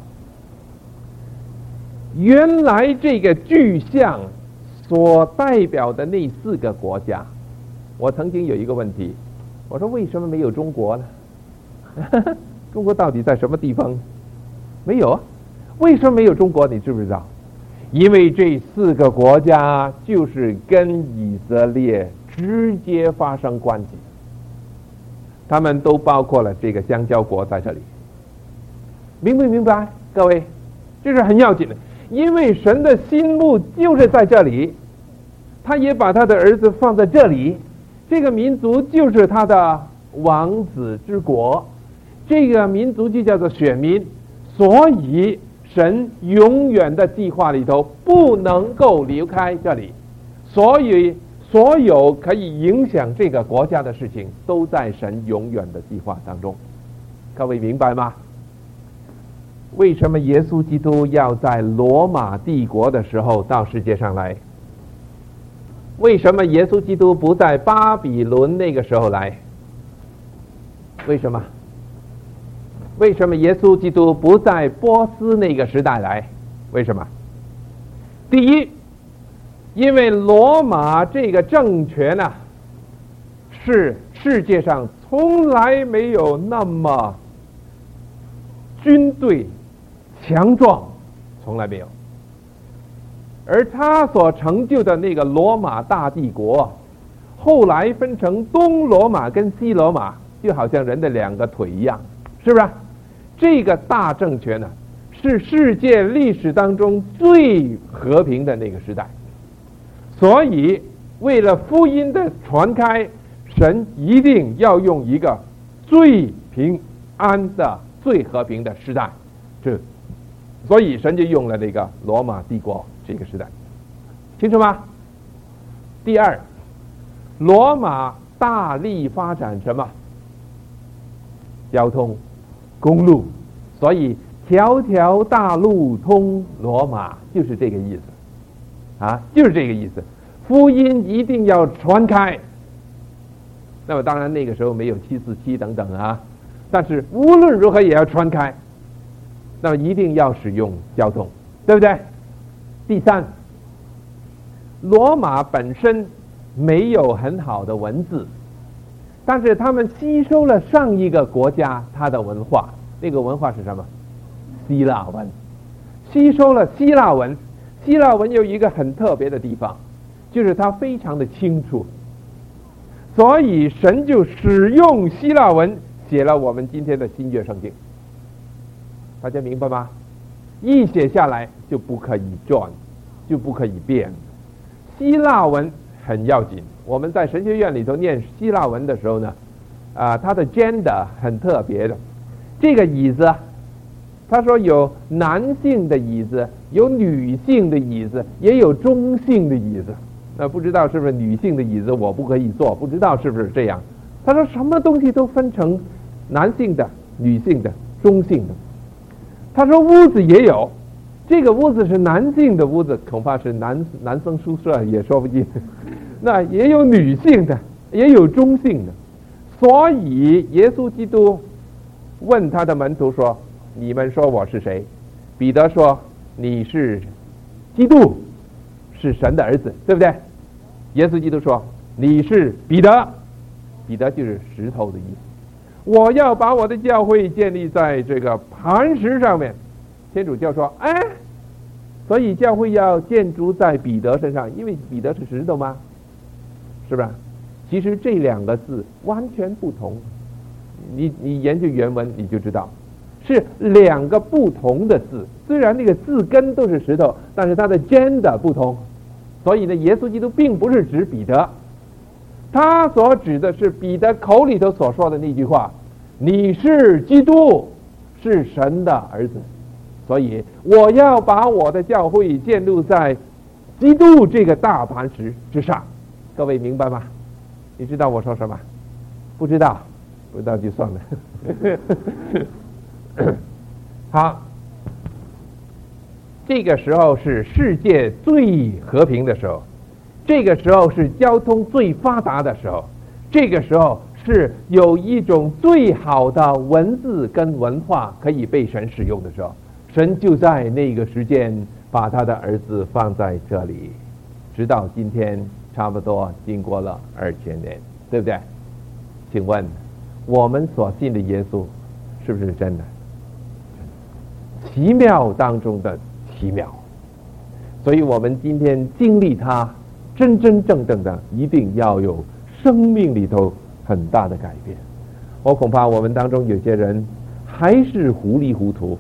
原来这个具象所代表的那四个国家，我曾经有一个问题，我说为什么没有中国呢？中国到底在什么地方？没有啊？为什么没有中国？你知不知道？因为这四个国家就是跟以色列直接发生关系，他们都包括了这个香蕉国在这里，明不明白？各位，这是很要紧的，因为神的心目就是在这里，他也把他的儿子放在这里，这个民族就是他的王子之国，这个民族就叫做选民，所以神永远的计划里头不能够离开这里，所以所有可以影响这个国家的事情都在神永远的计划当中。各位明白吗？为什么耶稣基督要在罗马帝国的时候到世界上来？为什么耶稣基督不在巴比伦那个时候来？为什么？为什么耶稣基督不在波斯那个时代来？为什么？第一，因为罗马这个政权呢、啊，是世界上从来没有那么军队强壮，从来没有。而他所成就的那个罗马大帝国，后来分成东罗马跟西罗马，就好像人的两个腿一样，是不是？这个大政权呢、啊，是世界历史当中最和平的那个时代。所以为了福音的传开，神一定要用一个最平安的最和平的时代，这所以神就用了那个罗马帝国这个时代。 清楚吗？第二，罗马大力发展什么？交通，公路，所以条条大路通罗马，就是这个意思啊，就是这个意思。福音一定要传开。那么当然那个时候没有七四七等等啊，但是无论如何也要传开。那么一定要使用交通，对不对？第三，罗马本身没有很好的文字，但是他们吸收了上一个国家它的文化，那个文化是什么？希腊文。吸收了希腊文，希腊文有一个很特别的地方，就是它非常的清楚，所以神就使用希腊文写了我们今天的新约圣经。大家明白吗？一写下来就不可以转，就不可以变。希腊文很要紧。我们在神学院里头念希腊文的时候呢，啊、呃，它的 gender 很特别的。这个椅子，他说有男性的椅子，有女性的椅子，也有中性的椅子。那不知道是不是女性的椅子我不可以坐？不知道是不是这样？他说什么东西都分成男性的、女性的、中性的。他说屋子也有，这个屋子是男性的屋子，恐怕是男男生宿舍也说不定。那也有女性的，也有中性的。所以耶稣基督问他的门徒说：“你们说我是谁？”彼得说：“你是基督，是神的儿子，对不对？”耶稣基督说：“你是彼得。”彼得就是石头的意思。我要把我的教会建立在这个磐石上面。天主教说：“哎，所以教会要建筑在彼得身上，因为彼得是石头吗？是吧？”其实这两个字完全不同。你你研究原文你就知道，是两个不同的字。虽然那个字根都是石头，但是它的尖的不同。所以呢，耶稣基督并不是指彼得。他所指的是彼得口里头所说的那句话：“你是基督，是神的儿子。”所以我要把我的教会建立在基督这个大磐石之上。各位明白吗？你知道我说什么？不知道，不知道就算了。好，这个时候是世界最和平的时候。这个时候是交通最发达的时候，这个时候是有一种最好的文字跟文化可以被神使用的时候，神就在那个时间把他的儿子放在这里，直到今天差不多经过了二千年，对不对？请问我们所信的耶稣是不是真的？奇妙当中的奇妙，所以我们今天经历它，真真正正的一定要有生命里头很大的改变。我恐怕我们当中有些人还是糊里糊涂，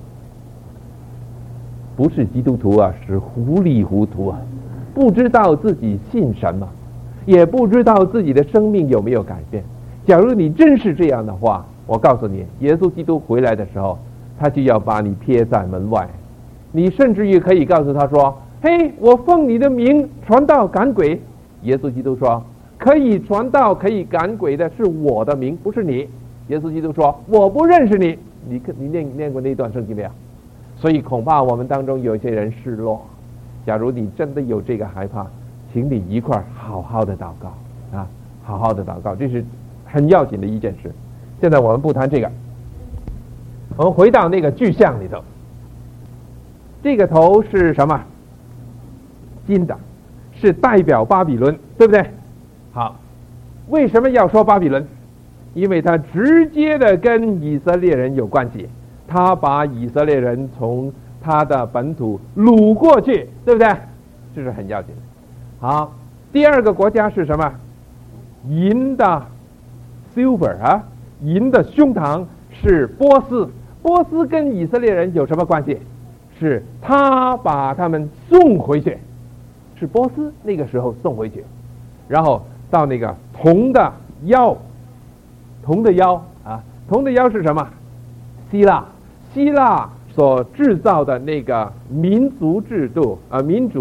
不是基督徒啊，是糊里糊涂啊，不知道自己信什么，也不知道自己的生命有没有改变。假如你真是这样的话，我告诉你，耶稣基督回来的时候，他就要把你撇在门外。你甚至于可以告诉他说：“嘿，我奉你的名传道赶鬼。”耶稣基督说：“可以传道可以赶鬼的是我的名，不是你。”耶稣基督说：“我不认识你。”你你念念过那段圣经没有？所以恐怕我们当中有些人失落。假如你真的有这个害怕，请你一块儿好好的祷告啊，好好的祷告，这是很要紧的一件事。现在我们不谈这个，我们回到那个具象里头。这个头是什么？金的，是代表巴比伦，对不对？好，为什么要说巴比伦？因为它直接的跟以色列人有关系，他把以色列人从他的本土掳过去，对不对？这是很要紧的。好，第二个国家是什么？银的 silver 啊，银的胸膛是波斯。波斯跟以色列人有什么关系？是他把他们送回去，是波斯那个时候送回去，然后到那个铜的腰，铜的腰啊，铜的腰是什么？希腊，希腊所制造的那个民族制度啊、呃，民主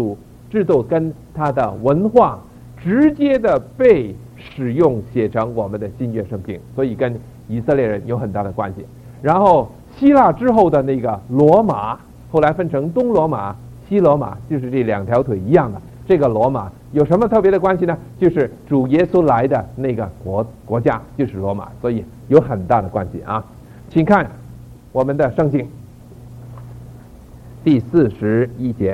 制度跟它的文化直接的被使用写成我们的新约圣经，所以跟以色列人有很大的关系。然后希腊之后的那个罗马，后来分成东罗马、西罗马，就是这两条腿一样的。这个罗马有什么特别的关系呢？就是主耶稣来的那个国国家就是罗马，所以有很大的关系啊。请看我们的圣经第四十一节，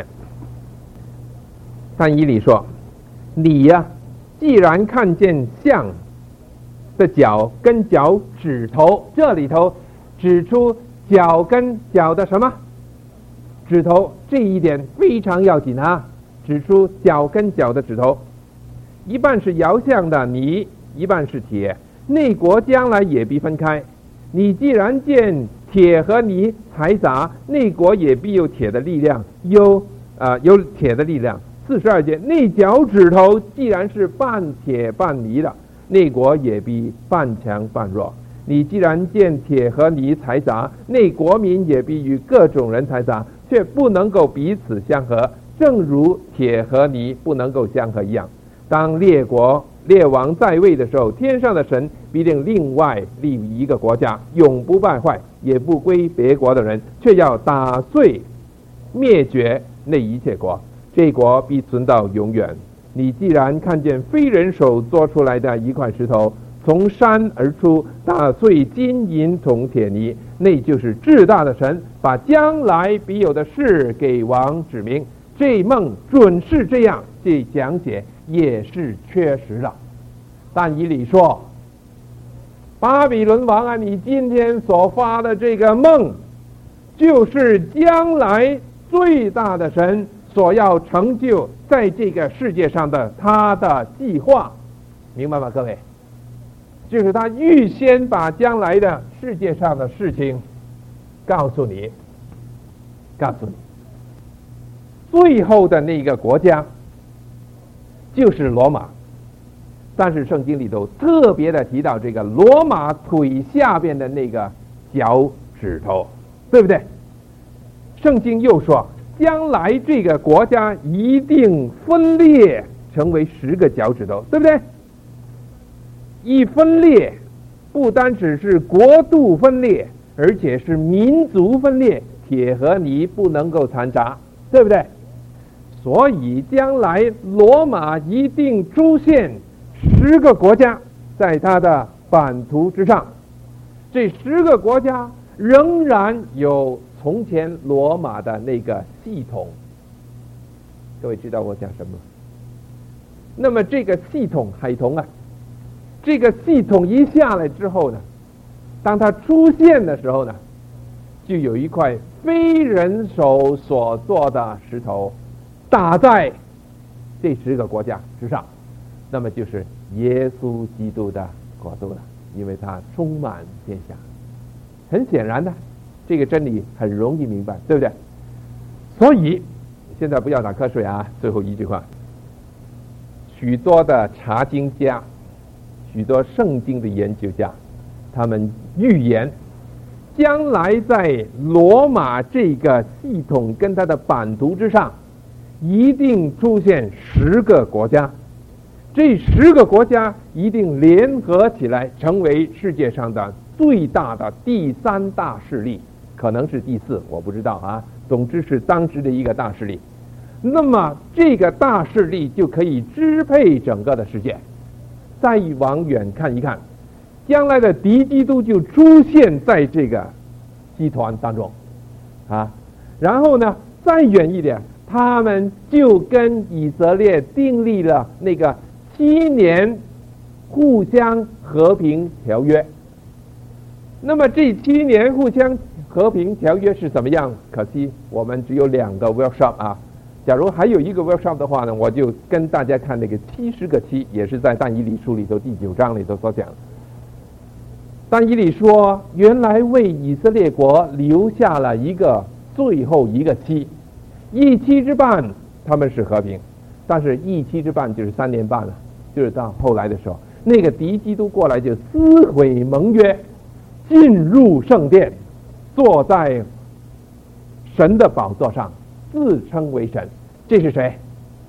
但以理说：“你呀、啊，既然看见象的脚跟脚趾头，这里头指出脚跟脚的什么指头，这一点非常要紧啊！指出脚跟脚的指头，一半是窑像的泥，一半是铁，内国将来也必分开。你既然见铁和泥财杂，内国也必有铁的力量，有呃有铁的力量。四十二节，内脚趾头既然是半铁半泥的，内国也必半强半弱。你既然见铁和泥财杂，内国民也必与各种人财杂，却不能够彼此相合，正如铁和泥不能够相合一样。当列国列王在位的时候，天上的神必定另外立一个国家，永不败坏，也不归别国的人，却要打碎灭绝那一切国，这国必存到永远。你既然看见非人手做出来的一块石头从山而出，打碎金银铜铁泥，那就是至大的神把将来必有的事给王指明。这梦准是这样，这讲解也是确实的。但以理说：巴比伦王啊，你今天所发的这个梦，就是将来最大的神所要成就在这个世界上的他的计划，明白吗？各位，就是他预先把将来的世界上的事情告诉你，告诉你。最后的那个国家就是罗马，但是圣经里头特别的提到这个罗马腿下边的那个脚趾头，对不对？圣经又说，将来这个国家一定分裂成为十个脚趾头，对不对？一分裂，不单只是国度分裂，而且是民族分裂，铁和泥不能够掺杂，对不对？所以将来罗马一定出现十个国家在它的版图之上，这十个国家仍然有从前罗马的那个系统。各位知道我讲什么？那么这个系统，海童啊，这个系统一下来之后呢，当它出现的时候呢，就有一块非人手所做的石头打在这十个国家之上，那么就是耶稣基督的国度了，因为它充满天下。很显然的，这个真理很容易明白，对不对？所以现在不要打瞌睡啊，最后一句话，许多的查经家，许多圣经的研究家，他们预言将来在罗马这个系统跟它的版图之上一定出现十个国家，这十个国家一定联合起来成为世界上的最大的第三大势力，可能是第四，我不知道啊，总之是当时的一个大势力。那么这个大势力就可以支配整个的世界。再往远看一看，将来的敌基督就出现在这个集团当中啊。然后呢，再远一点，他们就跟以色列订立了那个七年互相和平条约。那么这七年互相和平条约是怎么样？可惜我们只有两个 workshop 啊。假如还有一个 workshop 的话呢，我就跟大家看那个七十个七，也是在但以理书里头第九章里头所讲。但以理说，原来为以色列国留下了一个最后一个期，一期之半他们是和平，但是一期之半就是三年半了，就是到后来的时候，那个敌基督过来就撕毁盟约，进入圣殿，坐在神的宝座上，自称为神。这是谁？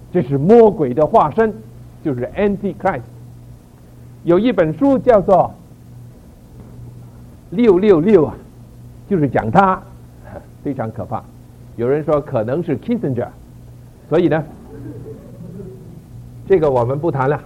这是魔鬼的化身，就是 Antichrist。有一本书叫做六六六啊，就是讲他，非常可怕。有人说可能是 Kissinger， 所以呢，这个我们不谈了。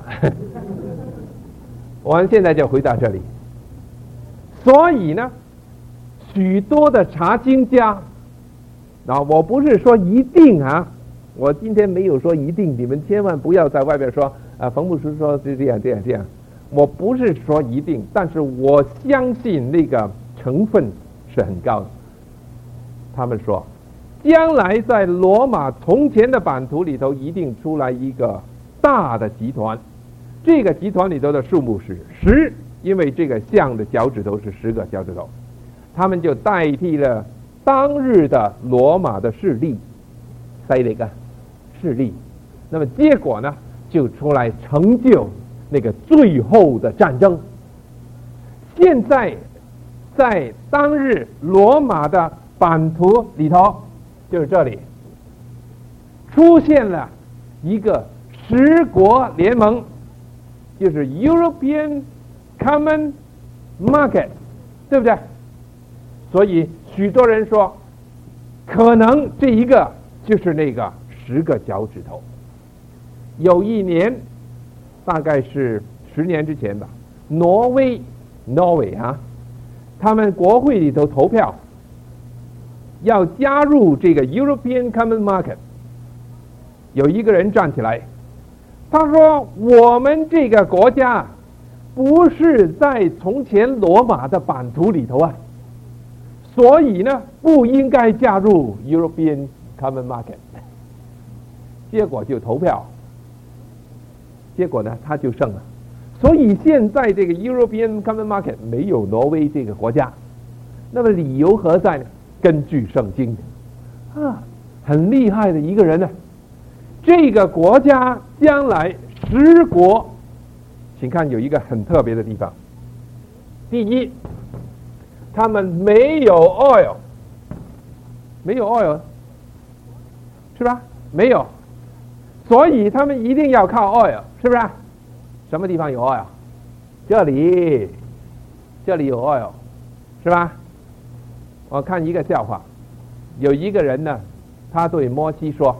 我们现在就回到这里。所以呢，许多的查经家，啊，我不是说一定啊，我今天没有说一定，你们千万不要在外边说啊，冯牧师说是这样这样这样，我不是说一定，但是我相信那个成分是很高的。他们说，将来在罗马从前的版图里头，一定出来一个大的集团，这个集团里头的数目是十，因为这个象的脚趾头是十个脚趾头，他们就代替了当日的罗马的势力，塞了一个势力，那么结果呢，就出来成就那个最后的战争。现在在当日罗马的版图里头，就是这里出现了一个十国联盟，就是 European Common Market， 对不对？所以许多人说，可能这一个就是那个十个脚趾头。有一年，大概是十年之前吧，挪威，挪威啊，他们国会里头投票，要加入这个 European Common Market。有一个人站起来，他说：“我们这个国家不是在从前罗马的版图里头啊，所以呢，不应该加入 European Common Market。”结果就投票，结果呢，他就胜了。所以现在这个 European Common Market 没有挪威这个国家。那么理由何在呢？根据圣经啊，很厉害的一个人呢。这个国家将来十国，请看有一个很特别的地方。第一，他们没有 oil， 没有 oil， 是吧？没有，所以他们一定要靠 oil， 是不是？什么地方有 oil？ 这里，这里有 oil， 是吧？我看一个笑话，有一个人呢，他对摩西说。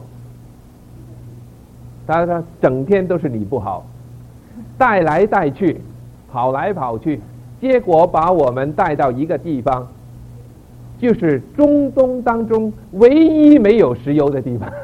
他说整天都是你不好，带来带去，跑来跑去，结果把我们带到一个地方，就是中东当中唯一没有石油的地方。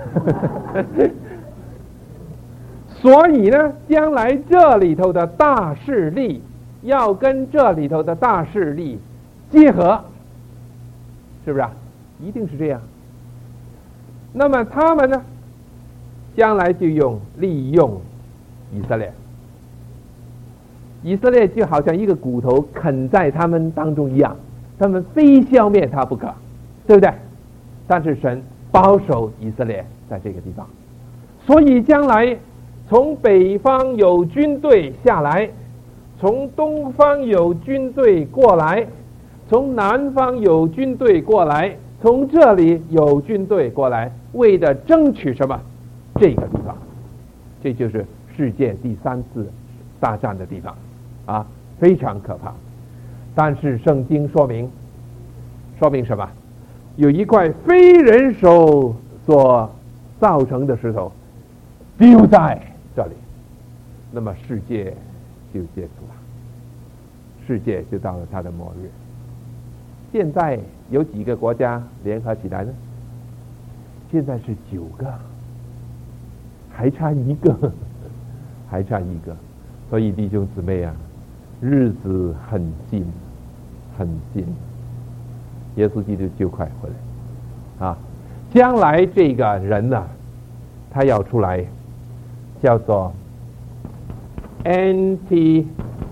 所以呢，将来这里头的大势力要跟这里头的大势力结合，是不是啊？一定是这样。那么他们呢，将来就用利用以色列，以色列就好像一个骨头啃在他们当中一样，他们非消灭他不可，对不对？但是神保守以色列在这个地方，所以将来从北方有军队下来，从东方有军队过来，从南方有军队过来，从这里有军队过来，为了争取什么？这个地方，这就是世界第三次大战的地方啊，非常可怕。但是圣经说明，说明什么？有一块非人手所造成的石头丢在这里，那么世界就结束了，世界就到了它的末日。现在有几个国家联合起来呢？现在是九个。还差一个，还差一个，所以弟兄姊妹啊，日子很近，很近，耶稣基督就快回来啊！将来这个人呢、啊，他要出来，叫做 Antichrist，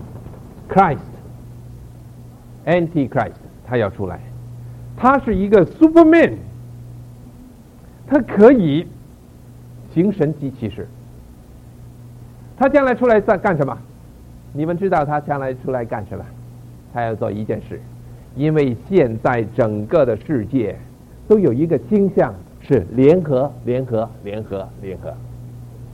Antichrist， 他要出来，他是一个 Superman， 他可以行神迹奇事。他将来出来在干什么？你们知道他将来出来干什么？他要做一件事，因为现在整个的世界都有一个倾向是联合、联合、联合、联合。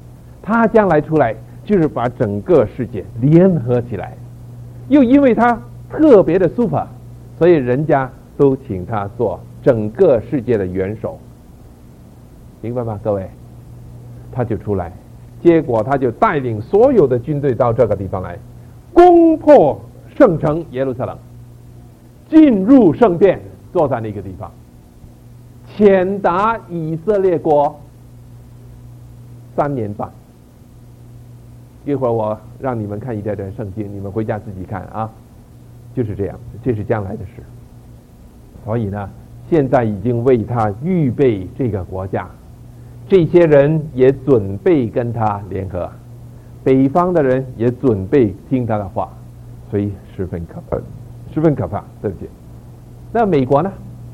他将来出来就是把整个世界联合起来，又因为他特别的 super， 所以人家都请他做整个世界的元首，明白吗各位？他就出来，结果他就带领所有的军队到这个地方来，攻破圣城耶路撒冷，进入圣殿，坐在那个地方，遣打以色列国三年半。一会儿我让你们看一段段圣经，你们回家自己看啊，就是这样，这是将来的事。所以呢，现在已经为他预备这个国家，这些人也准备跟他联合，北方的人也准备听他的话，所以十分可怕，十分可怕，对不对？那美国呢？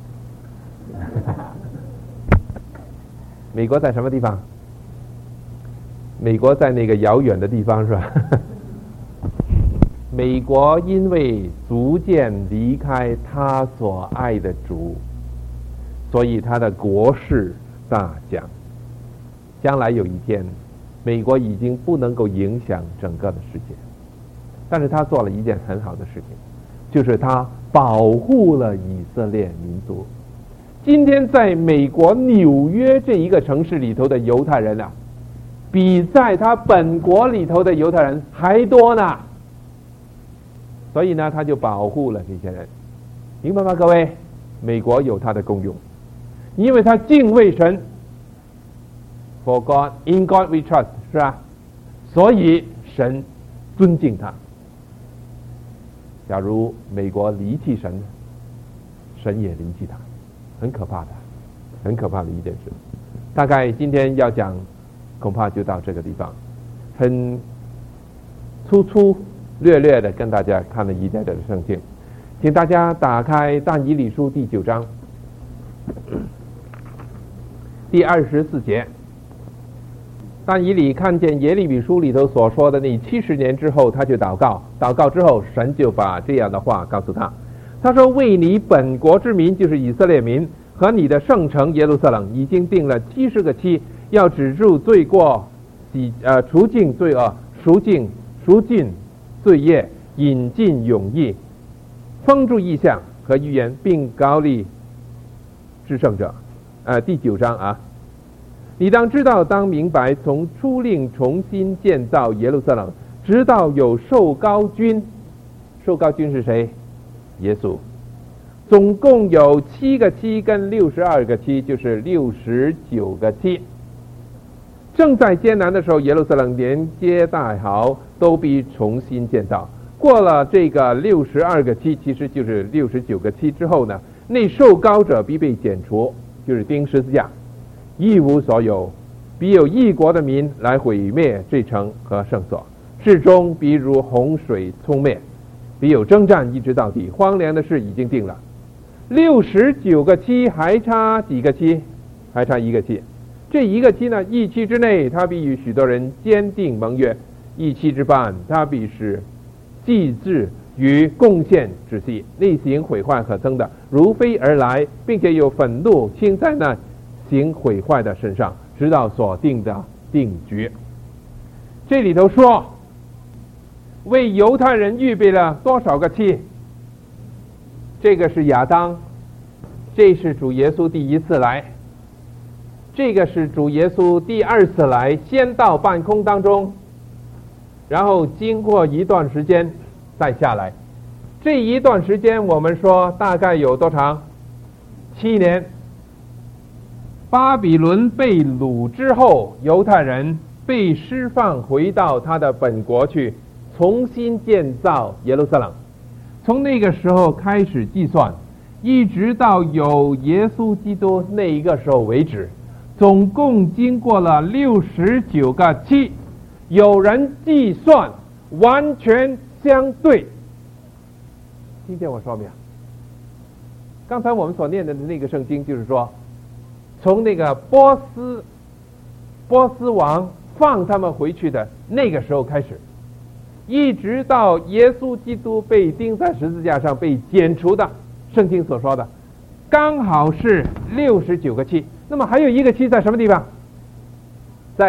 美国在什么地方？美国在那个遥远的地方是吧？美国因为逐渐离开他所爱的主，所以他的国势大降。将来有一天，美国已经不能够影响整个的世界，但是他做了一件很好的事情，就是他保护了以色列民族。今天在美国纽约这一个城市里头的犹太人啊，比在他本国里头的犹太人还多呢。所以呢，他就保护了这些人，明白吗各位？美国有它的功用，因为他敬畏神， For God, in God we trust， 是吧？所以神尊敬他。假如美国离弃神，神也离弃他，很可怕的，很可怕的一件事。大概今天要讲，恐怕就到这个地方，很粗粗略略的跟大家看了一点点的圣经，请大家打开但以理书第九章第二十四节。但以理看见耶利米书里头所说的那七十年之后，他就祷告，祷告之后，神就把这样的话告诉他。他说：“为你本国之民，就是以色列民和你的圣城耶路撒冷，已经定了七十个期，要止住罪过，洗呃除尽罪恶，赎尽赎尽罪业，引进永义，封住异象和预言，并膏立至圣者。”呃，第九章啊。你当知道，当明白，从初令重新建造耶路撒冷，直到有受膏君，受膏君是谁？耶稣。总共有七个期跟六十二个期，就是六十九个期。正在艰难的时候，耶路撒冷连接带好都必重新建造。过了这个六十二个期，其实就是六十九个期之后呢，那受膏者必被剪除，就是钉十字架。一无所有，必有异国的民来毁灭这城和圣所，至终必如洪水冲灭，必有征战一直到底。荒凉的事已经定了。六十九个期还差几个期？还差一个期。这一个期呢，一期之内，他必与许多人坚定盟约；一期之半，他必是祭祀与贡献之期，内行毁坏可憎的，如飞而来，并且有愤怒倾在那行毁坏的身上，直到所定的定局。这里头说，为犹太人预备了多少个期？这个是亚当，这是主耶稣第一次来，这个是主耶稣第二次来，先到半空当中，然后经过一段时间再下来。这一段时间我们说大概有多长？七年。巴比伦被掳之后，犹太人被释放回到他的本国去，重新建造耶路撒冷。从那个时候开始计算，一直到有耶稣基督那一个时候为止，总共经过了六十九个期。有人计算完全相对，听见我说没有？刚才我们所念的那个圣经就是说，从那个波斯波斯王放他们回去的那个时候开始，一直到耶稣基督被钉在十字架上被剪除的，圣经所说的刚好是六十九个期。那么还有一个期在什么地方？在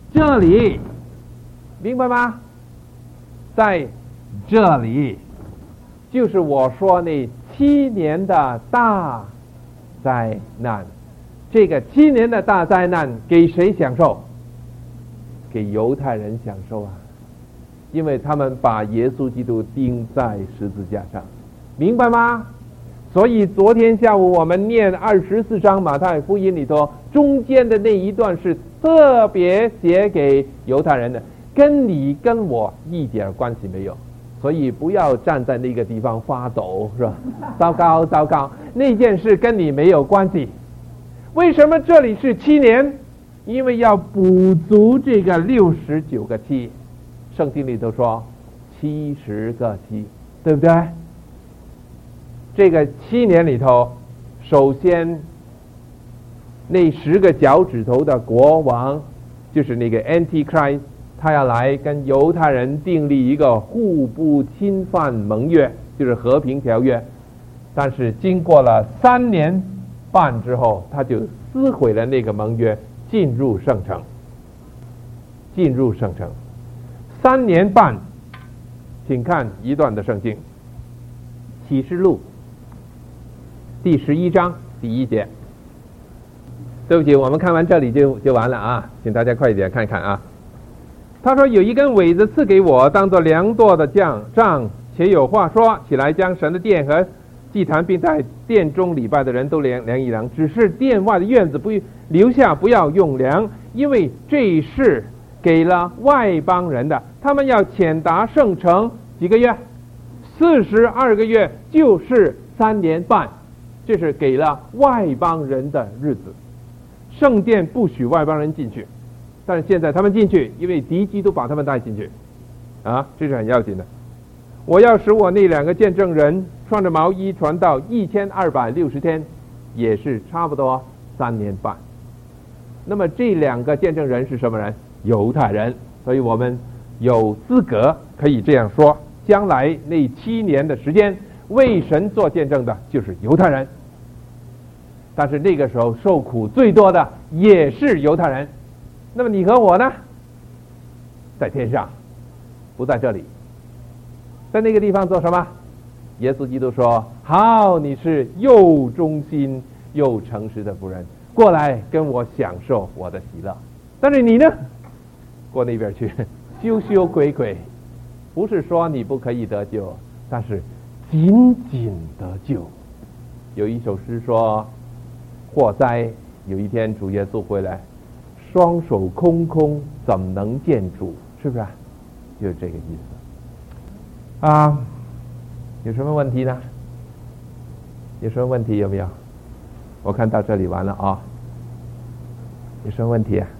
这里，明白吗？在这里，就是我说那七年的大灾难。这个七年的大灾难给谁享受？给犹太人享受啊，因为他们把耶稣基督钉在十字架上，明白吗？所以昨天下午我们念二十四章马太福音里头中间的那一段是特别写给犹太人的，跟你跟我一点关系没有，所以不要站在那个地方发抖，是吧？糟糕糟糕，那件事跟你没有关系。为什么这里是七年？因为要补足这个六十九个七，圣经里头说七十个七，对不对？这个七年里头，首先那十个脚趾头的国王，就是那个 Antichrist， 他要来跟犹太人订立一个互不侵犯盟约，就是和平条约。但是经过了三年半之后，他就撕毁了那个盟约，进入圣城。进入圣城，三年半，请看一段的圣经，启示录第十一章第一节。对不起，我们看完这里就就完了啊，请大家快一点看看啊。他说有一根苇子赐给我，当作量度的杖，杖且有话说，起来将神的殿和祭坛并在殿中礼拜的人都量量一量，只是殿外的院子不留下，不要用量，因为这是给了外邦人的，他们要潜达圣城几个月？四十二个月，就是三年半，这是给了外邦人的日子。圣殿不许外邦人进去，但是现在他们进去，因为敌基督把他们带进去啊，这是很要紧的。我要使我那两个见证人穿着毛衣传道一千二百六十天，也是差不多三年半。那么这两个见证人是什么人？犹太人。所以我们有资格可以这样说，将来那七年的时间为神做见证的就是犹太人。但是那个时候受苦最多的也是犹太人。那么你和我呢？在天上，不在这里。在那个地方做什么？耶稣基督说，好，你是又忠心又诚实的仆人，过来跟我享受我的喜乐。但是你呢，过那边去，羞羞愧愧。不是说你不可以得救，但是仅仅得救。有一首诗说，祸哉，有一天主耶稣回来，双手空空，怎么能见主？是不是啊？就是这个意思啊。有什么问题呢？有什么问题有没有？我看到这里完了啊。有什么问题啊？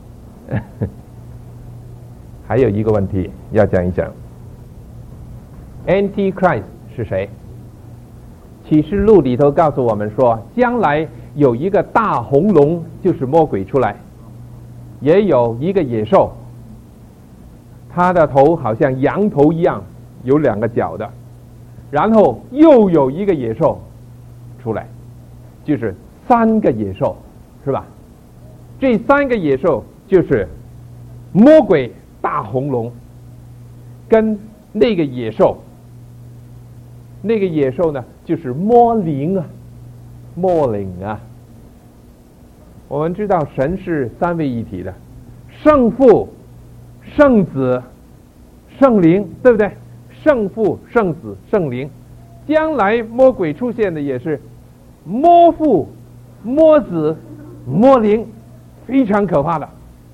还有一个问题要讲一讲。Antichrist 是谁？启示录里头告诉我们说，将来有一个大红龙，就是魔鬼出来，也有一个野兽，他的头好像羊头一样，有两个角的，然后又有一个野兽出来，就是三个野兽，是吧？这三个野兽就是魔鬼大红龙跟那个野兽，那个野兽呢就是魔灵啊，魔灵啊。我们知道神是三位一体的，圣父、圣子、圣灵，对不对？圣父、圣子、圣灵。将来魔鬼出现的也是魔父、魔子、魔灵，非常可怕的。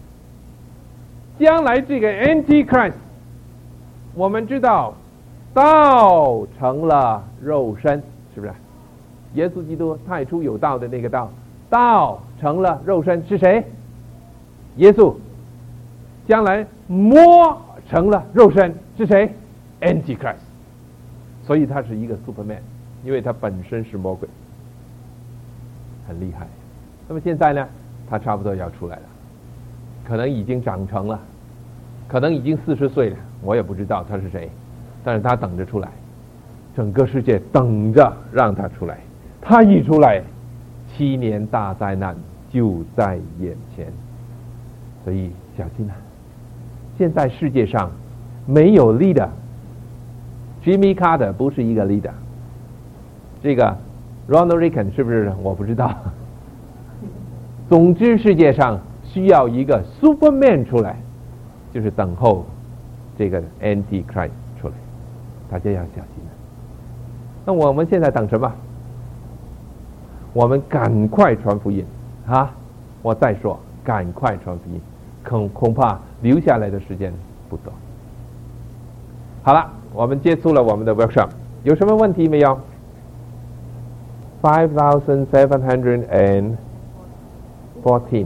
将来这个 Antichrist， 我们知道道成了肉身，是不是？耶稣基督太初有道的那个道，道成了肉身是谁？耶稣。将来魔成了肉身是谁？ Antichrist。 所以他是一个 Superman， 因为他本身是魔鬼，很厉害。那么现在呢，他差不多要出来了，可能已经长成了，可能已经四十岁了，我也不知道他是谁，但是他等着出来，整个世界等着让他出来。他一出来，七年大灾难就在眼前。 所以小心啊！现在世界上没有 leader。Jimmy Carter 不是一个 leader， 这个 Ronald Reagan 是不是我不知道。总之世界上需要一个 Superman 出来，就是等候这个 Antichrist 出来，大家要小心。那我们现在等什么？我们赶快传福音啊！我再说，赶快传福音，恐恐怕留下来的时间不多。好了，我们结束了我们的 workshop， 有什么问题没有 ？Five thousand seven hundred and fourteen,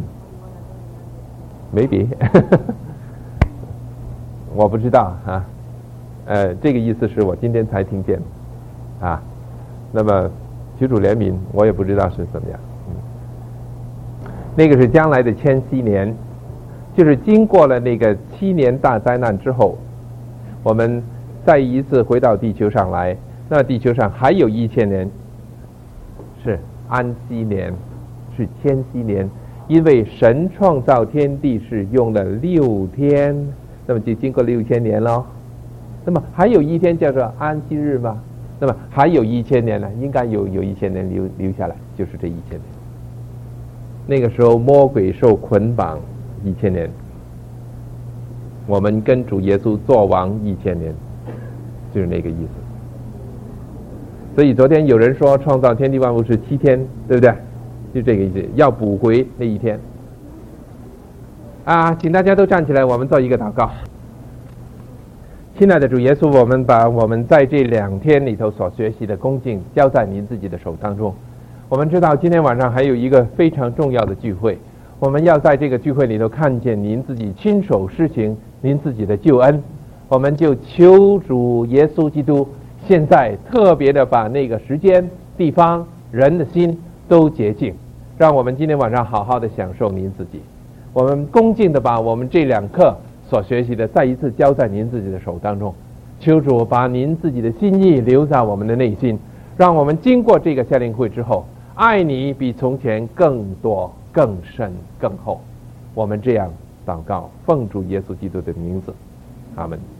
maybe 我不知道啊。呃，这个意思是我今天才听见啊。那么求主怜悯，我也不知道是怎么样。嗯，那个是将来的千禧年，就是经过了那个七年大灾难之后，我们再一次回到地球上来，那地球上还有一千年是安息年，是千禧年，因为神创造天地是用了六天，那么就经过六千年了。那么还有一天叫做安息日吗？那么还有一千年呢？应该有有一千年留留下来，就是这一千年。那个时候魔鬼受捆绑一千年，我们跟主耶稣作王一千年，就是那个意思。所以昨天有人说创造天地万物是七天，对不对？就这个意思，要补回那一天。啊，请大家都站起来，我们做一个祷告。亲爱的主耶稣，我们把我们在这两天里头所学习的恭敬交在您自己的手当中。我们知道今天晚上还有一个非常重要的聚会，我们要在这个聚会里头看见您自己亲手施行您自己的救恩。我们就求主耶稣基督现在特别的把那个时间、地方、人的心都洁净，让我们今天晚上好好的享受您自己。我们恭敬的把我们这两课所学习的再一次交在您自己的手当中，求主把您自己的心意留在我们的内心，让我们经过这个夏令会之后，爱你比从前更多、更深、更厚。我们这样祷告，奉主耶稣基督的名字，阿们。